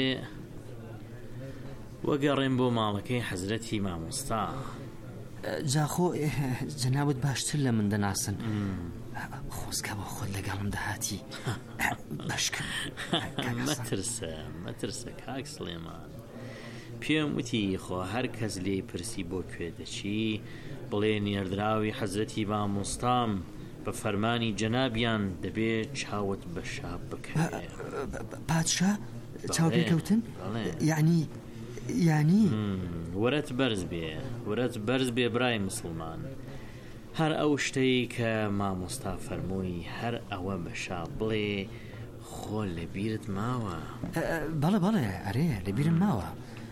وەگەڕێم بۆ ماڵەکەی حەزرەتی مامۆستا جاخۆ جەنابەت باشتر لە من دەناسن خۆزگە بۆ خۆت لەگەڵم دەهاتی بەشکم مەترسە مەترسە کاک سلێمان پێم وتی خۆ هەر کەس لێی پرسی بۆ کوێ دەچی بڵێ نێردراوی حەزرەتی مامۆستام بە فەرمانی جەنابیان دەبێت چاوت بە شاب بکەوێ پادشا چاو پێکەوتن یعنی یعنی وەرەت بەرز بێ وەرەت بەرز بێ برای مسلمان هەر ئەو شتەی کە مامۆستا فەرمووی هەر ئەوە بە شاب بڵێ خۆ لە بیرت ماوە بەڵێ بەڵێ ئەرێ لە بیرم ماوە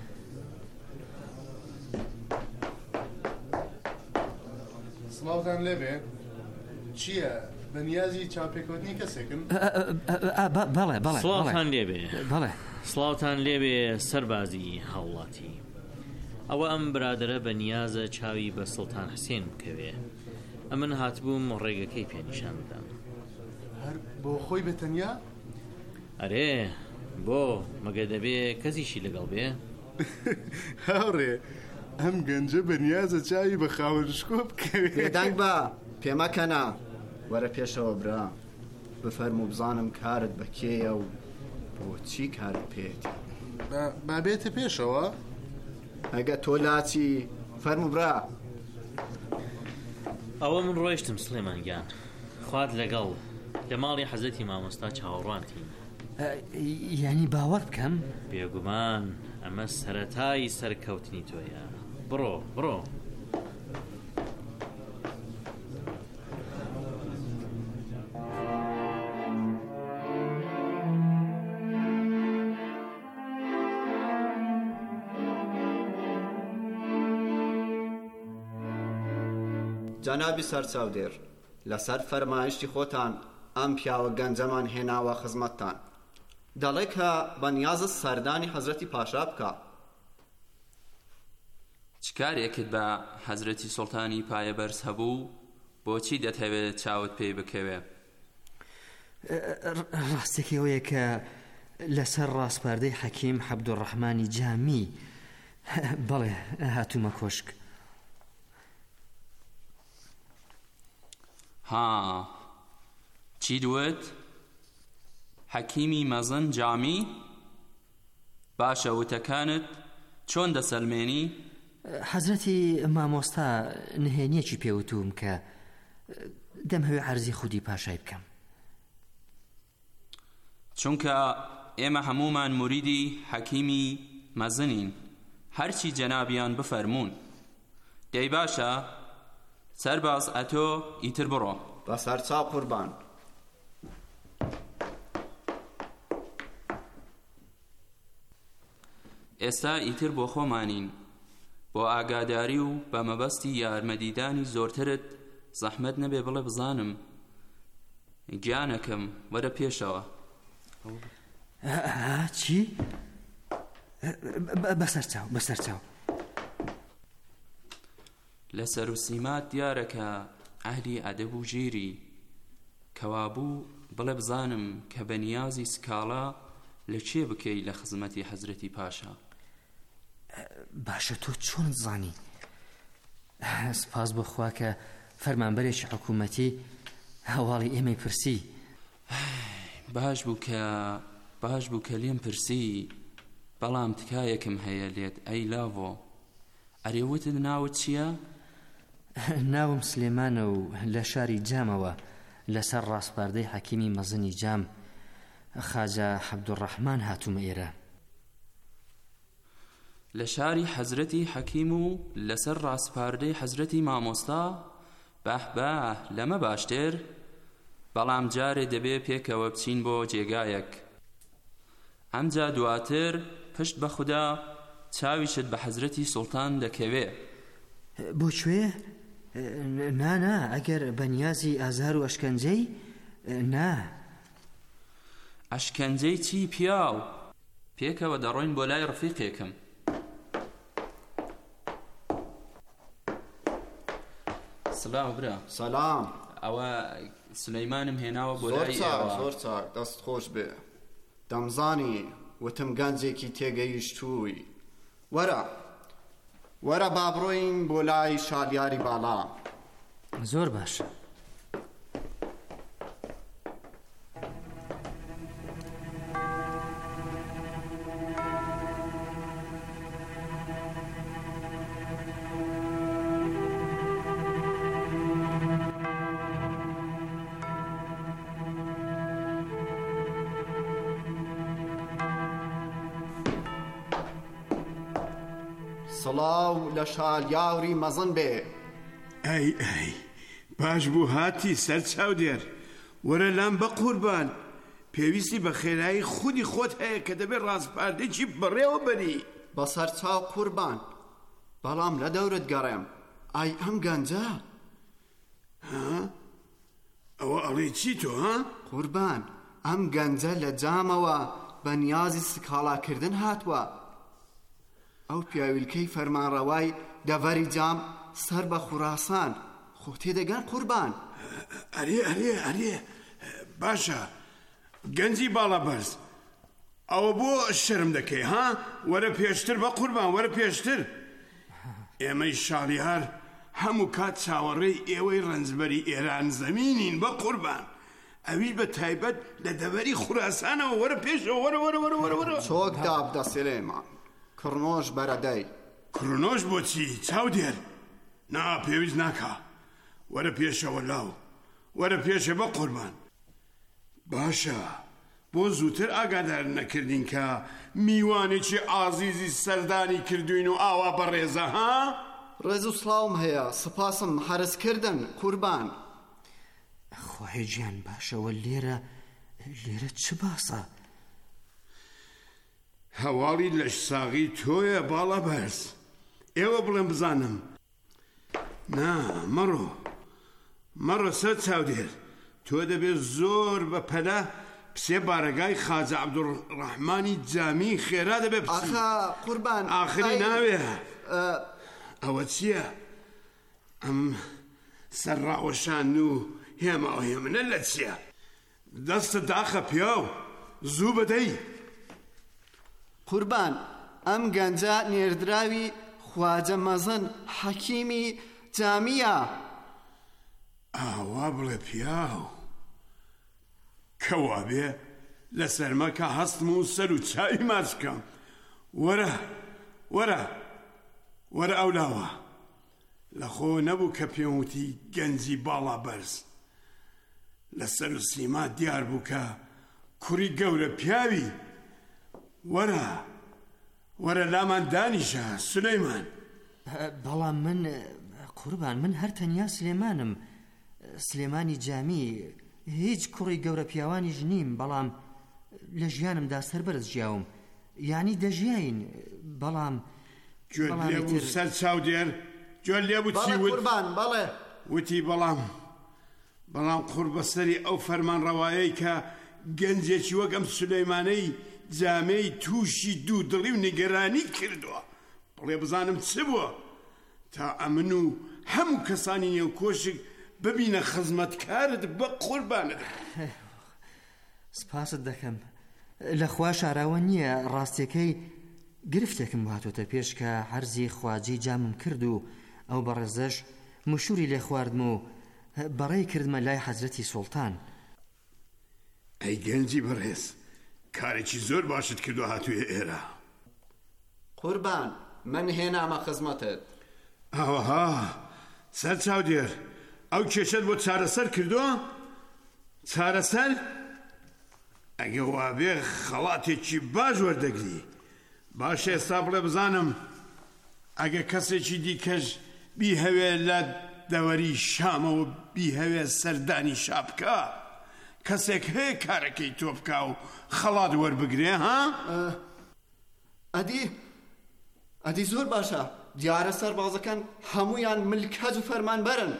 سڵاوتان لێبێ چییە بەنیازی چاوپێکەوتنی کەسێکن بەڵێ بەڵێ سڵاوتان لێبێ بەڵێ سڵاوتان لێبێ سەربازی هەوڵاتی ئەوە ئەم برادرە بە نیازە چاوی بە سڵتان حسێن بکەوێ ئەمن هاتبووم ڕێگەکەی پێنیشان بدەم هەر بۆ خۆی بەتەنیا ئەرێ بۆ مەگە دەبێ کەسیشی لەگەڵ بێ هاوڕێ ئەم گەنجە بەنیازە چاوی بە خاوەنشکۆ بکەوێ بێدەنگ بە پێمەکەنا وەرە پێشەوە برا بفەرم و بزانم کارت بەکێیە و بۆ چی کارت پێێتی با بێتە پێشەوە ئەگە تۆ لاچی فەرم و برا ئەوە من ڕۆیشتم سلێمانگیان خوات لەگەڵ لە ماڵی حەزەتی مامۆستا چاوەڕوانتین یعنی باوەڕ بکەم بێگومان ئەمە سەرەتای سەرکەوتنی تۆیە بڕۆ بڕۆ جەنابی سەرچاودێر لەسەر فەرمایشتی خۆتان ئەم پیاوە گەنجەمان هێناوە خزمەتتان دەڵێ کە بەنیازە سەردانی حەزرەتی پاشا بکە چ کارێکت بە حەزرەتی سوڵتانی پایەبەرز هەبوو بۆچی دەتەوێت چاوت پێی بکەوێ ڕاستێکی ئەوەیە کە لەسەر ڕاستپاردەی حەکیم عەبدوڕەحمانی جامی بەڵێ هاتوومە کۆشک ها چی دوت حەکیمی مەزن جامی باشە وتەکانت چۆن دەسەلمێنی حەزرەتی مامۆستا نهێنیەکی پێوتوم کە دەم هەوێ عەرزی خودی پاشای بکەم چونکە ئێمە هەمومان موریدی حەکیمی مەزنین هەرچی جەنابیان بفەرمون دەی باشە سەرباز ئەتۆ ئیتر بڕۆ بەسەر چاو قوربان ئێستا ئیتر بۆ خۆمانین بۆ ئاگاداری و بە مەبەستی یارمەدیدانی زۆرترت زەحمەت نەبێ بڵێ بزانم گیانەکەم وەرە پێشەوە چی؟ بەسەر چاو بەسەر چاو لەسەر و سیمات دیارەکە ئەهلی ئەدەب و ژیری کەوابوو بڵێ بزانم کە بەنیازی سکاڵا لە چێ بکەی لە خزمەتی حەزرەتی پاشا باشە تۆ چۆن زانی سپاس بۆ خوا کە فەرمانبەرێکی حکوومەتی هەواڵی ئێمەی پرسی باش بوو کە باش بوو کە لێم پرسی بەڵام تکایەکم هەیە لێت ئەی لاڤۆ ئەرێوتت ناوت چییە؟ ناوم سلێمانە و لە شاری جامەوە لەسەر ڕاستپاردەی حەکیمی مەزنی جام خاجە عەبدوڕەحمان هاتوومە ئێرە. لە شاری حەزرەتی حەکیم و لەسەر ڕاستپاردەی حەزرەتی مامۆستا؟ بەح بەح لەمە باشتر، بەڵام جارێ دەبێ پێکەوە بچین بۆ جێگایەک. ئەمجا دواتر پشت بە خودا چاویشت بە حەزرەتی سوڵتان دەکەوێ. بۆ کوێ؟ نا نا ئەگەر بەنیازی ئازار و ئەشکەنجەی نا. ئەشکەنجەی چی پیاو؟ پێکەوە دەڕۆین بۆ لای ڕفیقێکم. سلام برا. سلام. ئەوە سلەیمانم هێناوە بۆ زۆر لای چاک ئێوە. زۆر چاک دەست خۆش بێ. دەمزانی وتم گەنجێکی تێگەیشتووی. وەرە وەرە با بڕۆین بۆ لای شالیاری باڵا. زۆر باش. سڵاو لە شالیاوری مەزن بێ. ئەی ئەی باش بوو هاتی سەر چاودێر، وەرە لام بە قوربان، پێویستی بە خێرایی خودی خۆت هەیە کە دەبێت ڕاستپاردەیەکی بڕێوە بەری. بەسەر چاو قوربان، بەڵام لە دەورت گەڕێم. ئای ئەم گەنجە ها؟ ئەوە ئەڵێ چی تۆ ها؟ قوربان، ئەم گەنجە لە جامەوە بە نیازی سکاڵاکردن هاتووە. ئەو پیاویلکەی فەرمانڕەوای دەڤەری جام سەر بە خوڕاسان خۆ تێدەگەن قوربان. ئەرێ ئەرێ ئەرێ باشە گەنجی باڵا بەرز، ئەوە بۆ شەرم دەکەی ها؟ وەرە پێشتر بە قوربان، وەرە پێشتر. ئێمەی شاڵیار هەموو کات چاوەڕێی ئێوەی ڕەنجبەری ئێران زەمینین بە قوربان، ئەوی بە تایبەت لە دەڤەری خوراسانەوە. وەرە پێشەوە، وەرە وەرە وەرە وەرە وەرە. چۆک دابدە سلێمان، کڕنۆش بەرەدەی. کڕنۆش بۆچی چاودێر؟ نا پێویست ناکا، وەرە پێشەوە لاو، وەرە پێشە بە قوربان. باشە بۆ زووتر ئاگادار نەکردین کە میوانێکی ئازیزی سەردانی کردوین و ئاوا بەڕێزە ها؟ ڕێز و سڵاوم هەیە، سپاسم حرزکردن قوربان. خۆی گیان باشەوە لێرە لێرە چ باسە؟ هەواڵی لەش ساغی تۆیە باڵا بەرز، ئێوە بڵێم بزانم. نا مەڕۆ مەڕۆ سەر چاودێر، تۆ دەبێت زۆر بە پەلە پسێ بارەگای خاجە عەبدوڕەحمانی جامی خێرا دەبێت بچی. ئاخا قوربان ئاخری ناوێ ئەوە چییە؟ ئەم سەرڕاوەشان و هێمە ئەو هێمنە لە چییە؟ دەستە داخە پیاو زوو بەدەی. قوربان، ئەم گەنجە نێردراوی خواجە مەزن حەکیمی جامیە. ئاوا بڵێ پیاو، کەوا بێ لە سەرمەکە هەستم و سەر و چاوی ماچ بکەم. وەرە وەرە وەرە ئەولاوە، لە خۆ نەبوو کە پێم وتی گەنجی باڵا بەرز. لە سەر و سیما دیار بوو کە کوڕی گەورە پیاوی. وەرە وەرە لامان دانیشە سولەیمان. بەڵام من قوربان من هەر تەنیا سلێمانم، سلێمانی جامی، هیچ کوڕی گەورە پیاوانیش نیم، بەڵام لە ژیانمدا سەربەرز ژیاوم، یعنی دەژیاین. بەڵام گوێت لێ بوو سەر چاودێر، گوێت لێ بوو چی وت؟ قوربان بەڵێ وتی بەڵام بەڵام قوڕ بەسەری ئەو فەرمانڕەوایەی کە گەنجێکی وەک ئەم سولەیمانەی جامەی تووشی دوو دڵی و نیگەرانی کردووە. بڵێ بزانم چ بووە تا ئەمن و هەموو کەسانی نێو کۆشک ببینە خزمەتکارت بە قوربانت. سپاست دەکەم، لەخوا شاراوە نییە، ڕاستیەکەی گرفتێکم هاتوۆتە پێش کە هەرزی خواجەی جامم کرد و ئەو بەڕێزەش مشوری لێ خواردم و بەڕێی کردمە لای حەزرەتی سوڵتان. ئەی گەنجی بەڕێز، کارێکی زۆر باشت کردو هاتوویە ئێرە. قوربان، من هێنامە خزمەتت. ئەوەها سەر چاودێر ئەو کێشەت بۆ چارەسەر کردووە؟ چارەسەر؟ ئەگە وابێ خەڵاتێکی باش وەردەگری باش ئێستا بڵێ بزانم ئەگە کەسێکی دیکەش بیهەوێ لە دەوەری شامەوە بیهەوێ سەردانی شابکە کەسێک هەیە کارەکەی تۆ بکا و خەڵات وەربگرێ ها؟ ئەدی ئەدی زۆر باشە دیارە سەربازەکان هەمویان ملکەز و فەرمانبەرن.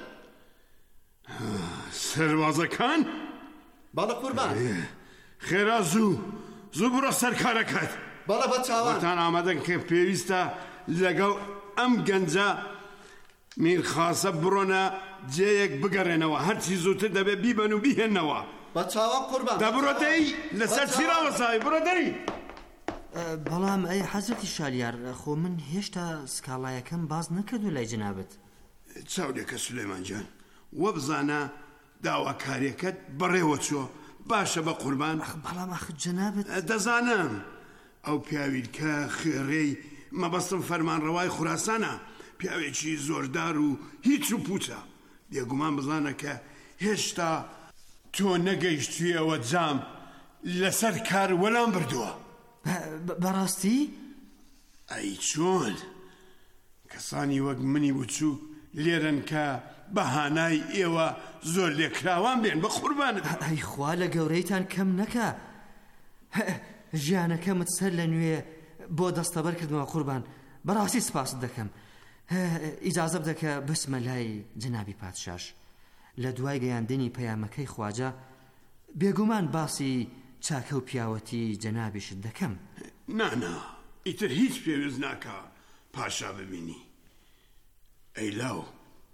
سەربازەکان؟ بەڵە قوربان. خێرا زوو زوو بڕۆ سەر کارەکەت. بەڵە بە چاوان. وەتان ئامادەن کە پێویستە لەگەڵ ئەم گەنجە میرخاسە بڕۆنە جێیەک بگەڕێنەوە هەرچی زووتر دەبێت بیبەن و بیهێنەوە. بە چاوان قوربان. دەبڕۆ دەی لەسەر چیراوە ساوی بڕۆ دەری. بەڵام ئەی حەزرەتی شالیار خۆ من هێشتا سکاڵایەکەم باز نەکردو لای جنابەت. چاودێکە سولەیمان جان وە بزانە داواکاریەکەت بەڕێوە چۆ باشە بە قوربان. بەڵام ئەخ جنابەت دەزانم ئەو پیاویلکە خێڕەی مەبەستم فەرمانڕەوای خوراسانە پیاوێکی زۆردار و هیچ و پوچە بێگومان بزانە کە هێشتا تۆ نەگەیشتویەوە جام لەسەر کار وەلام بردووە. بەڕاستی؟ ئەی چۆن کەسانی وەک منی بچوو لێرن کە بەهانای ئێوە زۆر لێکراوان بێن بە قوربانت. ئەی خوا لە گەورەیتان کەم نەکە ژیانەکەمت سەر لە نوێ بۆ دەستەبەر کردمەوە قوربان بەڕاستی سپاست دەکەم. ئیجازە بدە کە بچمە لای جنابی پادشاش لە دوای گەیاندنی پەیامەکەی خواجە بێگومان باسی چاکە و پیاوەتی جەنابیشت دەکەم. نانا ئیتر هیچ پێویست ناکە پاشا ببینی. ئەی لاو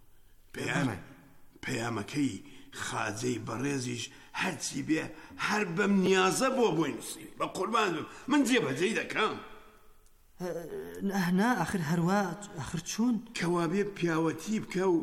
پەیامەکەی خاجەی بەڕێزیش هەرچی بێ هەر بەم نیازە بۆ بۆی نووسی بە قوربان بم من جێبەجێی دەکەم. نا ئاخر هەروە ئاخر چۆن کەوا بێ پیاوەتی بکە و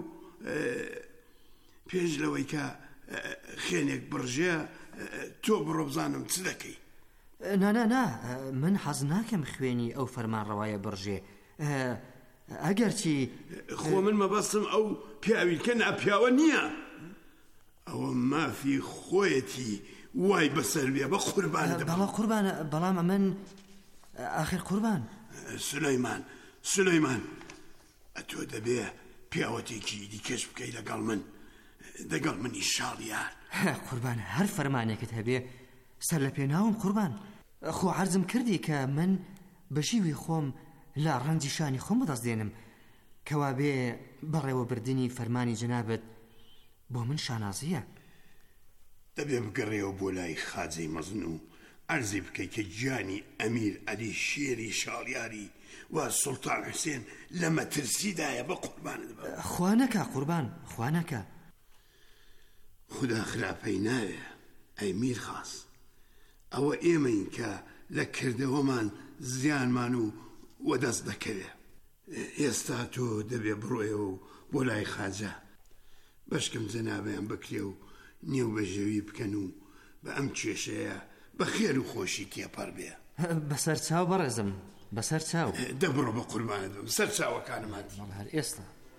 پێش لەوەی کە خێنێک بڕژێ تۆ بڕۆ بزانم چ دەکەی. نانا نا من حەز ناکەم خوێنی ئەو فەرمانڕەوایە بڕژێ ئەگەرچی خۆ من مەبەستم ئەو پیاویلکە ناپیاوە نییە ئەوە مافی خۆیەتی وای بەسەر بێ بە قوربان. بەڵا قوربانە بەڵام ئەمن ئاخر قوربان سولەیمان سولەیمان ئەتۆ دەبێ پیاوەتێکی دیکەش بکەی لەگەڵ من دەگەڵ منی شاڵیار. قوربان هەر فەرمانێکت هەبێ سەر لە پێناوم قوربان خۆ عەرزم کردی کە من بەژیوی خۆم لە ڕەنجی شانی خۆم بەدەستدێنم کەوا بێ بەڕێوەبردننی فەرمانی جەنابەت بۆ من شانازیە. دەبێ بگەڕێەوە بۆ لای خاجەی مەزن و عەرزی بکەی کە گیانی ئەمیر عەلی شێری شاڵیاری و سوڵتان حوسێن لە مەترسیدایە بە قوربانت بە. خوا نەکە قوربان خوا نەکە. خدا خراپەی ناوێ ئەی میرخاس ئەوە ئێمەین کە لە کردەوەمان زیانمان و وەدەست دەکەوێ. ئێستا تۆ دەبێ بڕۆیەوە و بۆ لای خاجە بەشکم جەنابەیان بکرێ و نێو بەژێوی بکەن و بە ئەم کێشەیە بە خێر و خۆشی تێپەڕ بێ. بەسەر چاو بەڕێزم بەسەر چاو دەبڕۆ بە قوربانت بم سەر چاوەکانمان هەر ئێستا.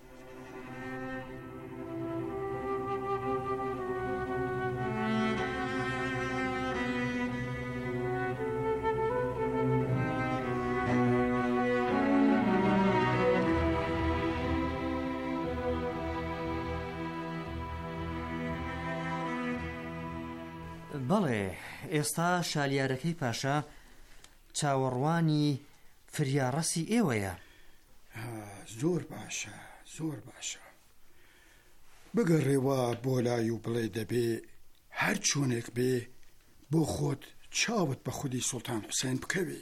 بەڵێ ئێستا شالیارەکەی پاشا چاوەڕوانی فریاڕەسی ئێوەیە. زۆر باشە زۆر باشە بگەڕێوە بۆ لای و بڵێ دەبێ هەر چۆنێک بێ بۆ خۆت چاوت بە خودی سوڵتان حوسێن بکەوێ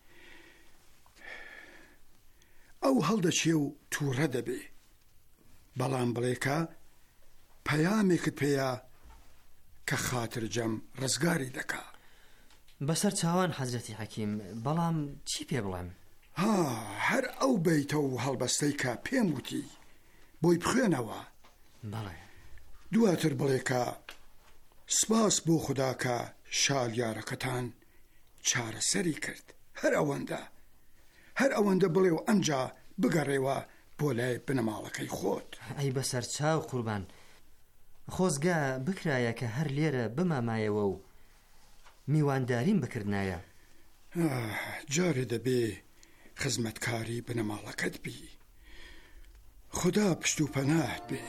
ئەو هەڵدەچێ و تووڕە دەبێ بەڵام بڵێکە پەیامێکت پێیە کە خاتر جەم ڕزگاری دەکا. بەسەر چاوان حەزرەتی حەکیم بەڵام چی پێ بڵێم؟ ها هەر ئەو بیتە و هەڵبەستەی کە پێم وتی بۆی بخوێنەوە. بەڵێ دواتر بڵێکە سپاس بۆ خوددا کە شالیارەکەتان چارەسەری کرد. هەر ئەوەندە هەر ئەوەندە بڵێ و ئەمجا بگەڕێوە بۆ لای بنەماڵەکەی خۆت. ئەی بەسەر چاو قوربان، خۆزگا بکرایە کە هەر لێرە بمامایەوە و میوانداریم بکردنایە. جارێ دەبێ خزمەتکاری بنەماڵەکەت بی. خدا پشت و پەناهت بێ.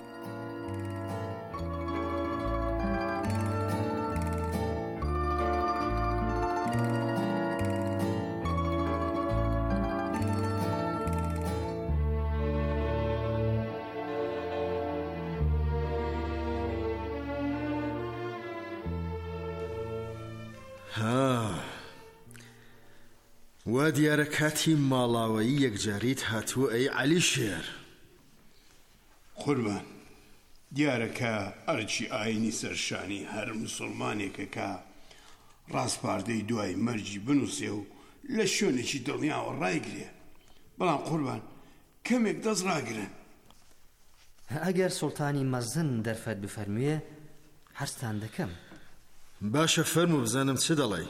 وا دیارە کاتی ماڵاوایی یەکجاریت هاتووە ئەی عەلی شێر. قوربان، دیارەکە ئەرچی ئاینی سەرشانی هەر موسڵمانێکە کە ڕاستپاردەی دوای مەرجی بنووسێ و لە شوێنێکی دڵنیاوە ڕایگرێ. بەڵام قوربان، کەمێک دەست ڕاگرن. ئەگەر سوڵتانی مەزن دەرفەت بفەرموێ هەرستان دەکەم. باشە فەرموو بزانم چ دەڵێی.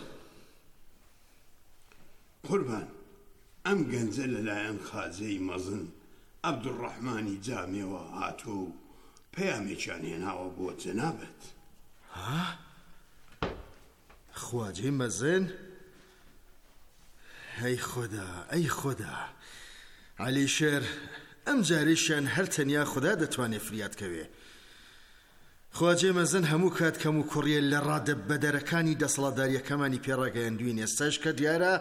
قوربان، ئەم گەنجە لەلایەن خاجەی مەزن عەبدوڕەحمانی جامێوە هاتووە و پەیامێکیان هێناوە بۆ جەنابەت. ها؟ خواجەی مەزن؟ ئەی خۆدا، ئەی خۆدا، عەلی شێر ئەم جاریشیان هەر تەنیا خوددا دەتوانێت فریادکەوێ. خواجێ مەزن هەموو کات کەم و کوڕیە لە ڕادە بەدەرەکانی دەسەڵاتداریەکەمانی پێڕاگەیاندووی نێستەش کە دیارە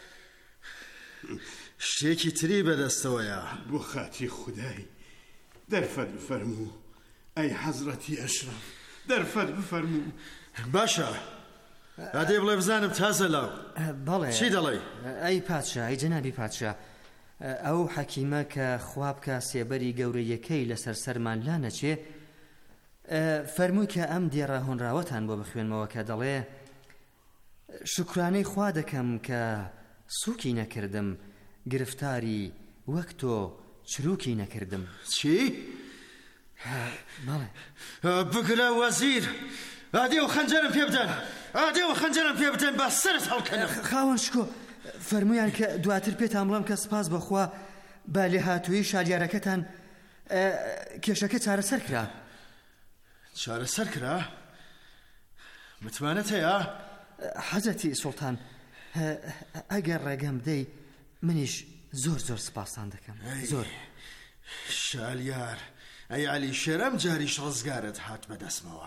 شتێکی تری بەدەستەوەیە. بۆ خاتی خودای دەرفەت بفەرموو ئەی حەزرەتی ئەشرەف، دەرفەت بفەرموو. باشە، ئادێ بڵێ بزانم تازە لاو. بەڵێ. چی دەڵێ؟ ئەی پادشا، ئەی جەنابی پادشا، ئەو حەکیمە کە خوابکە سێبەری گەورەیەکەی لەسەر سەرمان لا نەچێ، فەرمووی کە ئەم دێڕە هۆنراوەتان بۆ بخوێنمەوە کە دەڵێ شکرانەی خوا دەکەم کە سووکی نەکردم، گرفتاری وەک تۆ چروکی نەکردم. چی؟ بەڵێ. بگرە وەزیر، ئادێ و خەنجەرم پێ بدەن، ئادێ و خەنجەرم پێ بدەن با سەرت هەڵکەنم. خاوەن شکۆ، فەرموویان کە دواتر پێتان بڵێم کە سپاس بەخوا بە لێهاتووی شاریارەکەتان کێشەکە چارەسەر کرا. چارەسەر کرا؟ متمانەت هەیە؟ حەزەتی سوڵتان، ئەگەر ڕێگەم بدەی منیش زۆر زۆر سپاسان دەکەم. زۆر. شالیار، ئەی عەلی شێر، ئەم جاریش ڕزگارت هات بەدەستمەوە.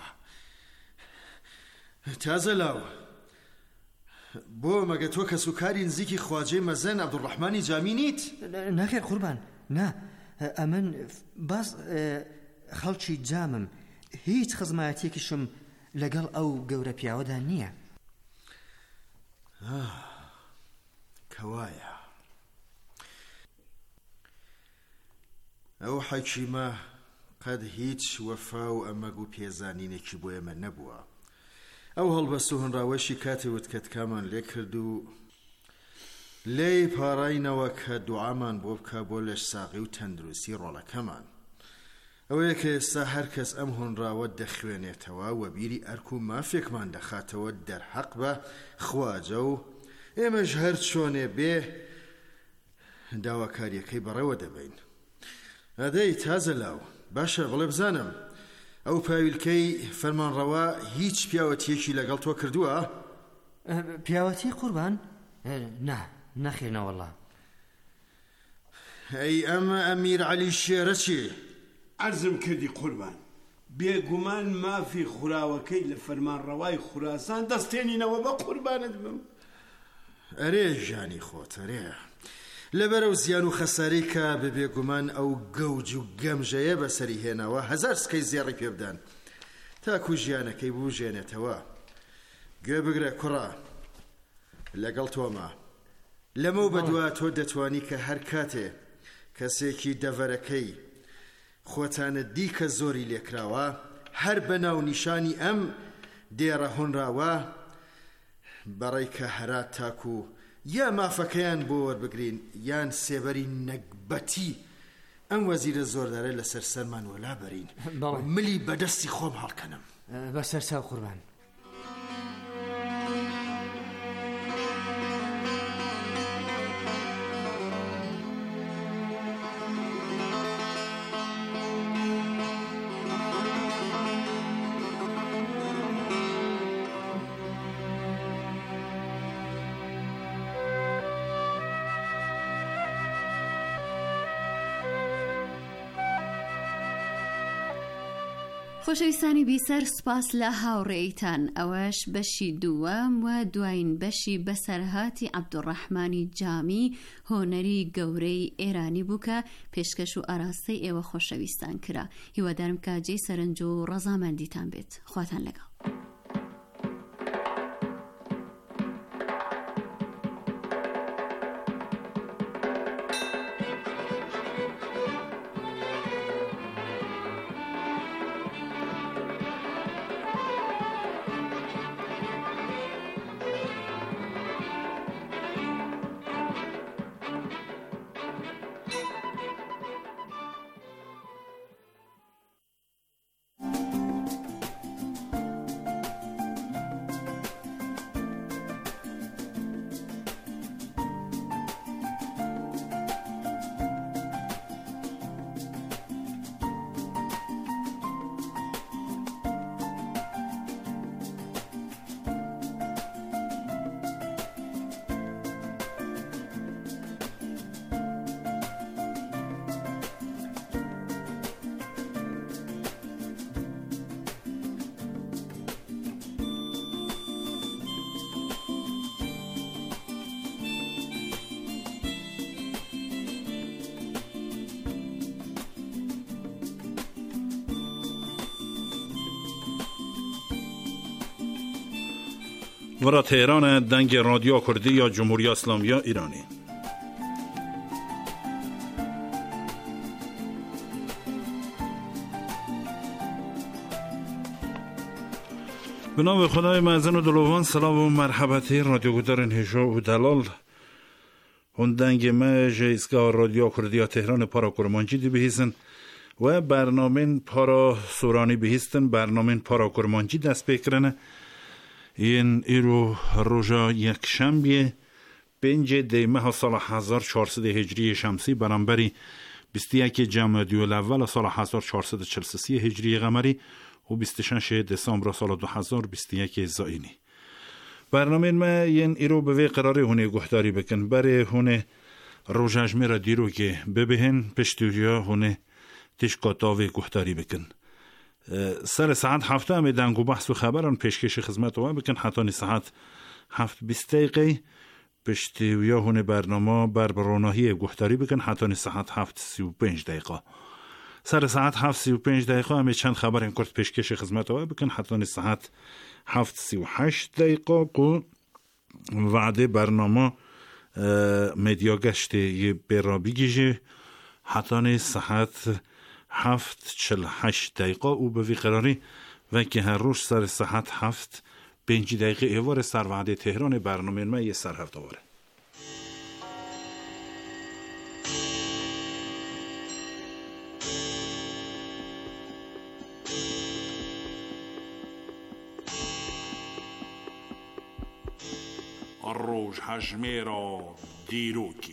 تازە لاو، بۆ مەگە تۆ کەسوکاری نزیکی خواجەی مەزن عەبدوڕەحمانی جامی نیت؟ نەخێر قوربان، نا، ئەمن باس خەڵکی جامم، هیچ خزمایەتێکیشم لەگەڵ ئەو گەورە پیاوەدا نییە. کەوایە ئەو حەکیمە قەد هیچ وەفا و ئەمەگ و پێزانینێکی بۆ ئێمە نەبووە. ئەو هەڵبەست و هەنراوەشی کاتی وتکەتکامان لێ کرد و لێی پاڕاینەوە کە دوعامان بۆ بکە بۆ لەش ساغی و تەندروستی ڕۆڵەکەمان. ئەوەیە کە ئێستا هەر کەس ئەم هۆنراوە دەخوێنێتەوە و بیری ئەرک و مافێکمان دەخاتەوە دەرحەق بە خواجە و ئێمەش هەر چۆنێ بێ داواکاریەکەی بەڕێوە دەبین. ئەدەی تازە لاو، باشە بڵێ بزانم ئەو پاویلکەی فەرمانڕەوا هیچ پیاوەتیەکی لەگەڵ تۆ کردووە؟ پیاوەتی قوربان؟ نا، نەخێنە وەڵڵا. ئەی ئەمە ئەمیر عەلی شێرە چی؟ عەرزم کردی قوربان، بێگومان مافی خوراوەکەی لە فەرمانڕەوای خوراسان دەستێنینەوە بە قوربانت بم. ئەرێ ژانی خۆت، ئەرێ لەبەرەو زیان و خەساری کە بە بێگومان ئەو گەوج و گەمژەیە بەسەری هێناوە هەزار سکەی زێڕی پێ بدەن تاکو ژیانەکەی بوژێنێتەوە. گوێ بگرە کوڕە، لەگەڵ تۆمە لەمە و بەدووا تۆ دەتوانی کە هەر کاتێ کەسێکی دەڤەرەکەی خۆتانە دیکە زۆری لێکراوە هەر بەناو نیشانی ئەم دێڕە هۆنراوە بەڕێی کە هەرات تاکو یا مافەکەیان بۆ وەربگرین یان سێبەری نەکبەتی ئەم وەزیرە زۆردارە لەسەر سەرمان وەلا بەرین ملی بەدەستی خۆم هەڵکەنم. بەسەر چاو قوربان. خۆشەویستانی بیسەر سپاس لە هاوڕێیتان ئەوەش بەشی دووەم و دوایین بەشی بەسەرهاتی عەبدوڕەحمانی جامی هۆنەری گەورەی ئێرانی بوو کە پێشکەش و ئاراستەی ئێوە خۆشەویستان کرا. هیوادارم کە جێی سەرنج و ڕەزامەندیتان بێت. خواتان لەگەڵ. ورا تهران دنگ رادیو کردی یا جمهوری اسلامی ایرانی. به نام خدای معزن و دلوان، سلام و مرحبتی رادیوگودارن هجا و دلال هون دنگ ما جایزگاه رادیو کردی یا تهران پارا کرمانجی دی بهیزن و برنامه پارا سورانی بهیستن. برنامه پارا کرمانجی دست بکرنه این ایرو روژا یک شنبه پنج دی ماه سال هزار و چهارصد هجری شمسی برانبری بیست و یک جمادی الاول سال هزار و چهارصد و چهل و سه هجری قمری و بیست و شش دسامبر سال دو هزار و بیست و یک زائینی. برنامه ما این ایرو به قراره هونه گهداری بکن بره هونه روژاج میرا دیرو که ببهن پشتوریا هونه تشکاتاوی گهداری بکن. سر ساعت هفته همه دنگ و بحث و خبران پیشکش خدمت و بکن حتی ساعت هفت بیست دقیقه پشتویا هونه برنامه بر بروناهی گهداری بکن حتی ساعت هفت سی و پنج دقیقه. سر ساعت هفت سی و پنج دقیقه همه چند خبر این کرد پیشکش خدمت و بکن حتی ساعت هفت سی و هشت دقیقه کو وعده برنامه مدیا گشته برابی گیجه حتی ساعت هفت چل هشت دقیقه او به وی قراری و که هر روز سر ساعت هفت پنج دقیقه ایوار سر وعده تهران برنامه ما یه سر هفت آوره. روز حجمه را دیروکی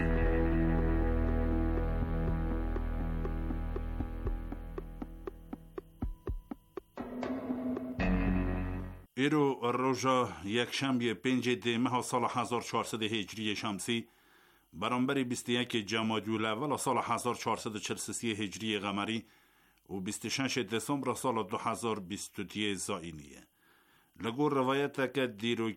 ایرو روژا یک شنبه پنج دی ماه سال هزار و چهارصد هجری شمسی برانبری بیست و یک جمادی الاول سال هزار و چهارصد و چهل و سه هجری قمری و بیست و شش دسامبر سال دو هزار و بیست و یک زائینیه. لگور روایت که دیروکی